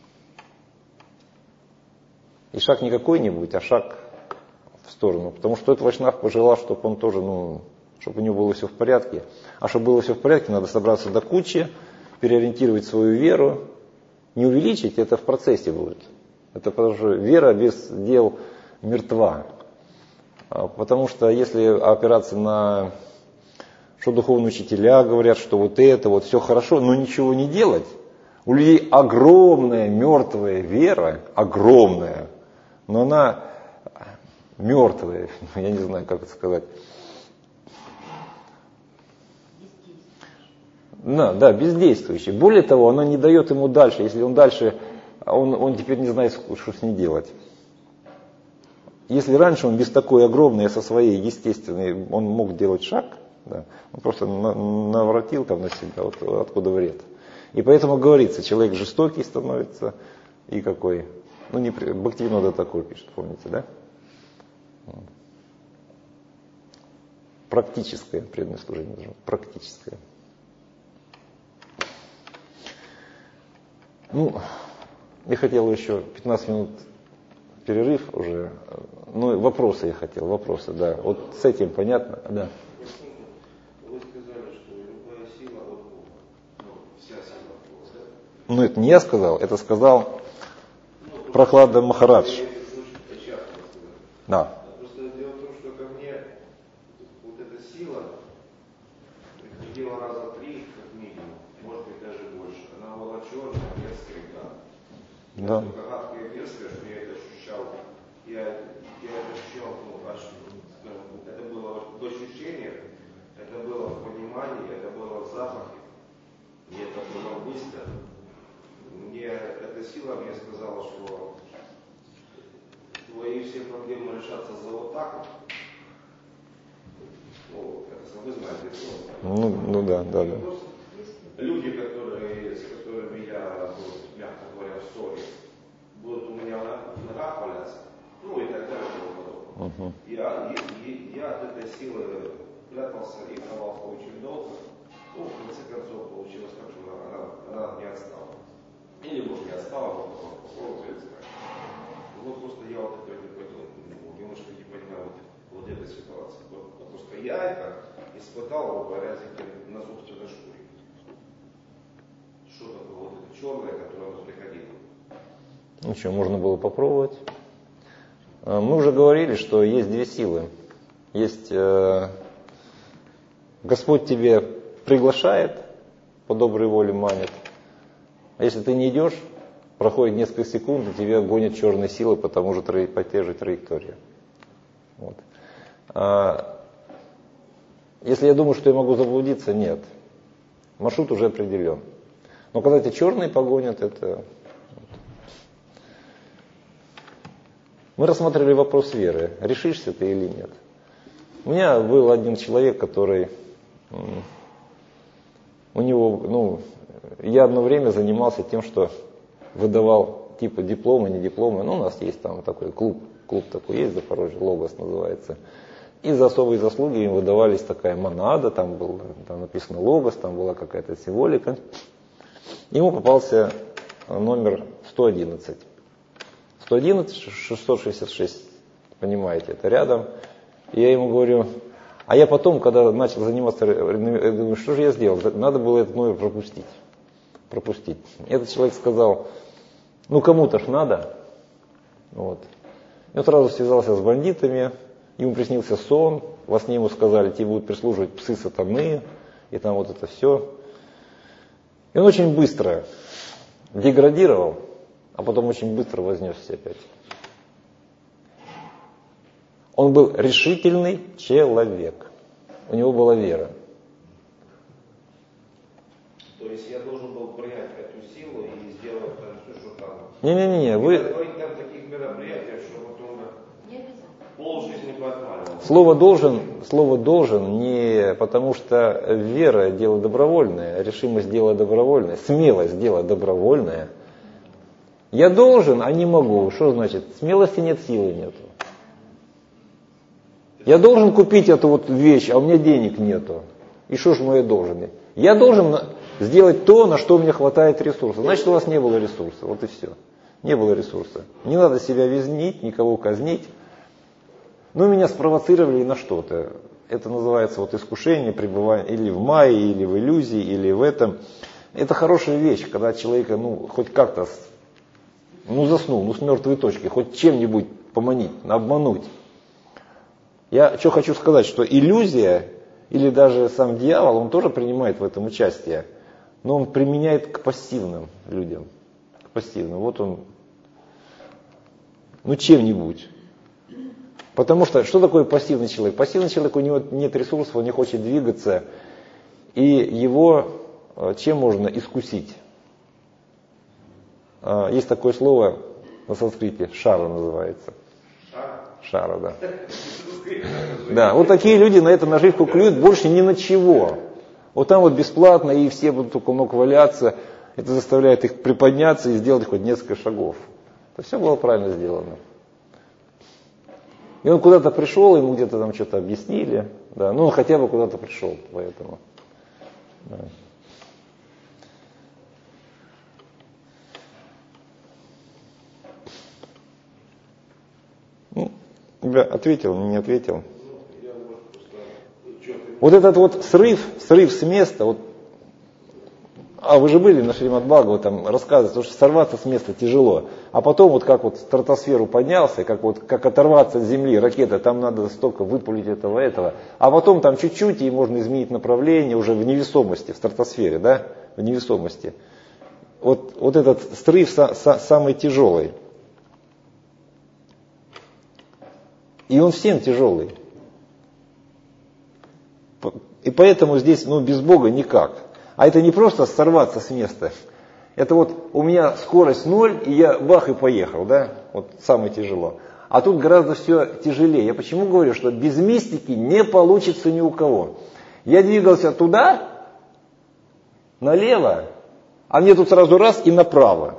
И шаг не какой-нибудь, а шаг в сторону. Потому что этот вайшнав пожелал, чтобы он тоже, ну, чтобы у него было все в порядке. А чтобы было все в порядке, надо собраться до кучи, переориентировать свою веру. Не увеличить, это в процессе будет. Это потому что вера без дел мертва. Потому что если опираться на, что духовные учителя говорят, что вот это, вот все хорошо, но ничего не делать, у людей огромная мертвая вера, огромная, но она мертвая, я не знаю, как это сказать. Да, да, бездействующая. Более того, она не дает ему дальше, если он дальше, он, он теперь не знает, что с ней делать. Если раньше он без такой огромной, со своей естественной, он мог делать шаг, да, он просто на, наворотил там на себя, вот, откуда вред. И поэтому говорится, человек жестокий становится и какой. Ну, не, Бхактивинода такой пишет, помните, да? Практическое преданное служение, практическое. Ну, я хотел еще пятнадцать минут перерыв уже. Ну, вопросы я хотел, вопросы, да. Вот с этим понятно, да. Вы сказали, что любая сила от Бога. Ну, вся сила от Бога, да? Ну, это не я сказал, это сказал ну, Прохлада Махарадж. Да. Просто дело в том, что ко мне вот эта сила приходила раза три Да. Настолько гадкое и мерзкое, что я это ощущал. Я, я это ощущал, ну, аж, скажем, это было в ощущениях, это было в понимании, это было в запахе. И это было быстро. Мне эта сила мне сказала, что твои все проблемы решатся за вот так вот. Ну, это вы знаете, Ну, ну да, да, да. люди, которые, с которыми я, вот, мягко говоря, в ссоре, будут у меня в ногах валяться, ну и так далее, и тому подобное. Угу. Я, и, я от этой силы прятался и ховался очень долго. Ну, в конце концов, получилось так, что она, она от меня отстала. Или, может, не отстала, но потом попробовала искать. Вот просто я вот такой, ну, немножко не понимаю вот, вот этой ситуации. Потому что я это испытал, говоря, на собственной шкуре. Что такое вот это черное, которое приходило? Ну что, можно было попробовать. Мы уже говорили, что есть две силы. Есть э, Господь тебе приглашает, по доброй воле манит. А если ты не идешь, проходит несколько секунд, и тебя гонят черные силы по тому же, по той же траектории. Вот. А если я думаю, что я могу заблудиться, нет. Маршрут уже определен. Но когда эти черные погонят, это... Мы рассматривали вопрос веры. Решишься ты или нет? У меня был один человек, который... У него, ну, я одно время занимался тем, что выдавал типа дипломы, не дипломы. Ну, у нас есть там такой клуб, клуб такой есть в Запорожье, Логос называется. И за особые заслуги им выдавались такая монада, там было там написано Логос, там была какая-то символика. Ему попался номер сто одиннадцать. сто одиннадцать, шестьсот шестьдесят шесть, понимаете, это рядом. И я ему говорю... А я потом, когда начал заниматься, я думаю, что же я сделал? Надо было этот номер пропустить. пропустить. Этот человек сказал, ну кому-то ж надо. Вот. И он сразу связался с бандитами, ему приснился сон, во сне ему сказали, тебе будут прислуживать псы сатаны, и там вот это все. И он очень быстро деградировал, а потом очень быстро вознесся опять. Он был решительный человек. У него была вера. То есть я должен был принять эту силу и сделать там все, что там. Не-не-не, вы... говорить там таких мероприятиях, что потом полжизни поотмаливал. Слово должен, слово должен не потому, что вера дело добровольное, решимость дело добровольное, смелость дело добровольное. Я должен, а не могу. Что значит? Смелости нет, силы нету. Я должен купить эту вот вещь, а у меня денег нету. И что же я должен? Я должен сделать то, на что мне хватает ресурсов. Значит, у вас не было ресурса. Вот и все. Не было ресурса. Не надо себя винить, никого казнить. Ну, меня спровоцировали на что-то. Это называется вот искушение, пребывание или в майе, или в иллюзии, или в этом. Это хорошая вещь, когда человека, ну, хоть как-то, ну, заснул, ну, с мертвой точки, хоть чем-нибудь поманить, обмануть. Я что хочу сказать, что иллюзия, или даже сам дьявол, он тоже принимает в этом участие, но он применяет к пассивным людям. К пассивным. Вот он, ну, чем-нибудь. Потому что, что такое пассивный человек? Пассивный человек, у него нет ресурсов, он не хочет двигаться, и его чем можно искусить? Есть такое слово на санскрите, шара называется. Шара, да. Да, вот такие люди на эту наживку клюют больше ни на чего. Вот там вот бесплатно, и все будут около ног валяться. Это заставляет их приподняться и сделать хоть несколько шагов. Это все было правильно сделано. И он куда-то пришел, ему где-то там что-то объяснили. Да, ну он хотя бы куда-то пришел, поэтому. Да. Ну, я ответил, не ответил. Вот этот вот срыв, срыв с места, вот, а вы же были на Шримад Бхагаватам, рассказывается, что сорваться с места тяжело. А потом вот как вот в стратосферу поднялся, как вот как оторваться от земли, ракета, там надо столько выпулить этого, этого. А потом там чуть-чуть, и можно изменить направление уже в невесомости, в стратосфере, да, в невесомости. вот, вот этот срыв са, са, самый тяжелый. И он всем тяжелый. И поэтому здесь, ну, без Бога никак. А это не просто сорваться с места. Это вот у меня скорость ноль, и я бах и поехал, да? Вот самое тяжело. А тут гораздо все тяжелее. Я почему говорю, что без мистики не получится ни у кого. Я двигался туда, налево, а мне тут сразу раз и направо.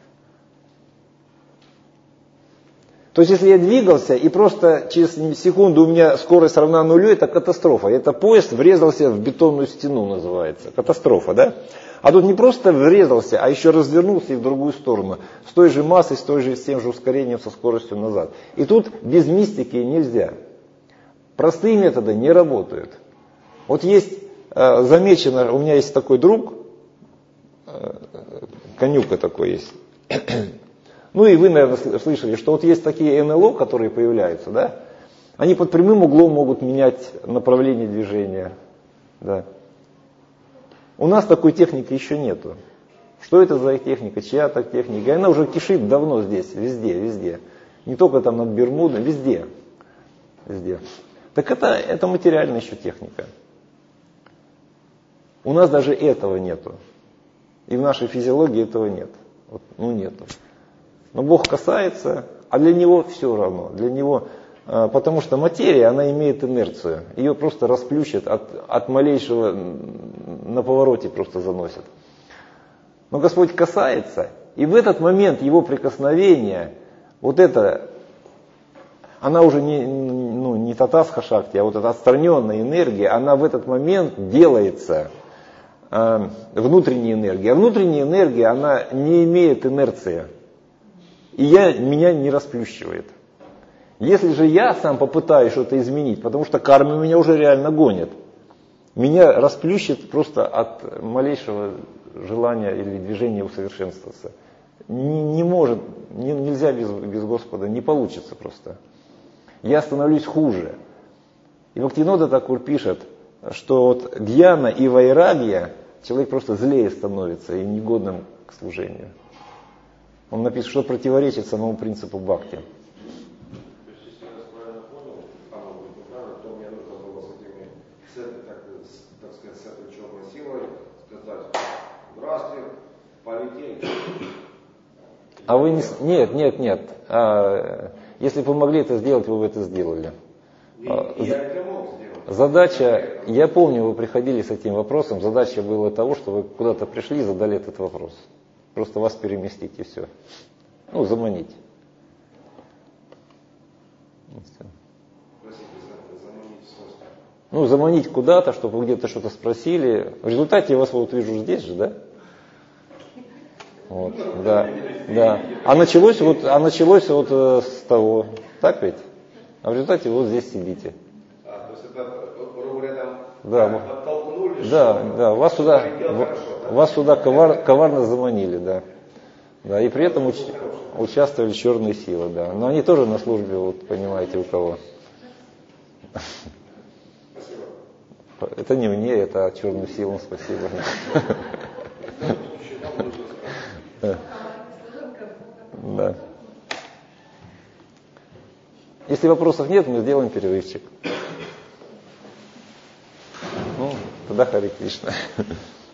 То есть, если я двигался, и просто через секунду у меня скорость равна нулю, это катастрофа. Это поезд врезался в бетонную стену, называется. Катастрофа, да? А тут не просто врезался, а еще развернулся и в другую сторону. С той же массой, с, той же, с тем же ускорением, со скоростью назад. И тут без мистики нельзя. Простые методы не работают. Вот есть, э, замечено, у меня есть такой друг, э, конюка такой есть. Ну и вы, наверное, слышали, что вот есть такие эн эл о, которые появляются, да? Они под прямым углом могут менять направление движения. Да. У нас такой техники еще нету. Что это за техника, чья так техника? И она уже кишит давно здесь, везде, везде. Не только там над Бермудой, везде. Везде. Так это, это материальная еще техника. У нас даже этого нету. И в нашей физиологии этого нет. Вот, ну нету. Но Бог касается, а для Него все равно. Для Него, потому что материя, она имеет инерцию. Ее просто расплющит от, от малейшего, на повороте просто заносит. Но Господь касается, и в этот момент Его прикосновения, вот это, она уже не, ну, не татасха шакти, а вот эта отстраненная энергия, она в этот момент делается э, внутренней энергией. А внутренняя энергия, она не имеет инерции. И я, меня не расплющивает. Если же я сам попытаюсь что-то изменить, потому что карма меня уже реально гонит, меня расплющит просто от малейшего желания или движения усовершенствоваться. Не, не может, не, нельзя без, без Господа, не получится просто. Я становлюсь хуже. И Бхактивинода Тхакур пишет, что вот гьяна и вайрагья, человек просто злее становится и негодным к служению. Он написано, что противоречит самому принципу бхакти. То есть, если я вас правильно понял, а может быть неправильно, то мне нужно было с этими, с этой, так, так сказать, с этой черной силой сказать: здравствуйте, полетели. А вы не... Нет, нет, нет. А, если бы вы могли это сделать, вы бы это сделали. И, и я это мог сделать. Задача, я помню, вы приходили с этим вопросом, задача была того, что вы куда-то пришли и задали этот вопрос. Просто вас переместить и все. Ну, заманить. Простите, заманить в смысле? Ну, заманить куда-то, чтобы вы где-то что-то спросили. В результате я вас вот вижу здесь же, да? Вот, да, да. А началось вот, а началось вот э, с того, так ведь? А в результате вот здесь сидите. А, то есть это, грубо говоря, там да, подтолкнули, да, что да, вас сюда, хорошо, да? вас сюда ковар, коварно заманили, да. Да, и при этом уч, участвовали черные силы, да. Но они тоже на службе, вот понимаете, у кого. Спасибо. Это не мне, это черным силам спасибо. Да. Если вопросов нет, мы сделаем перерывчик. Ну, тогда Харе Кришна.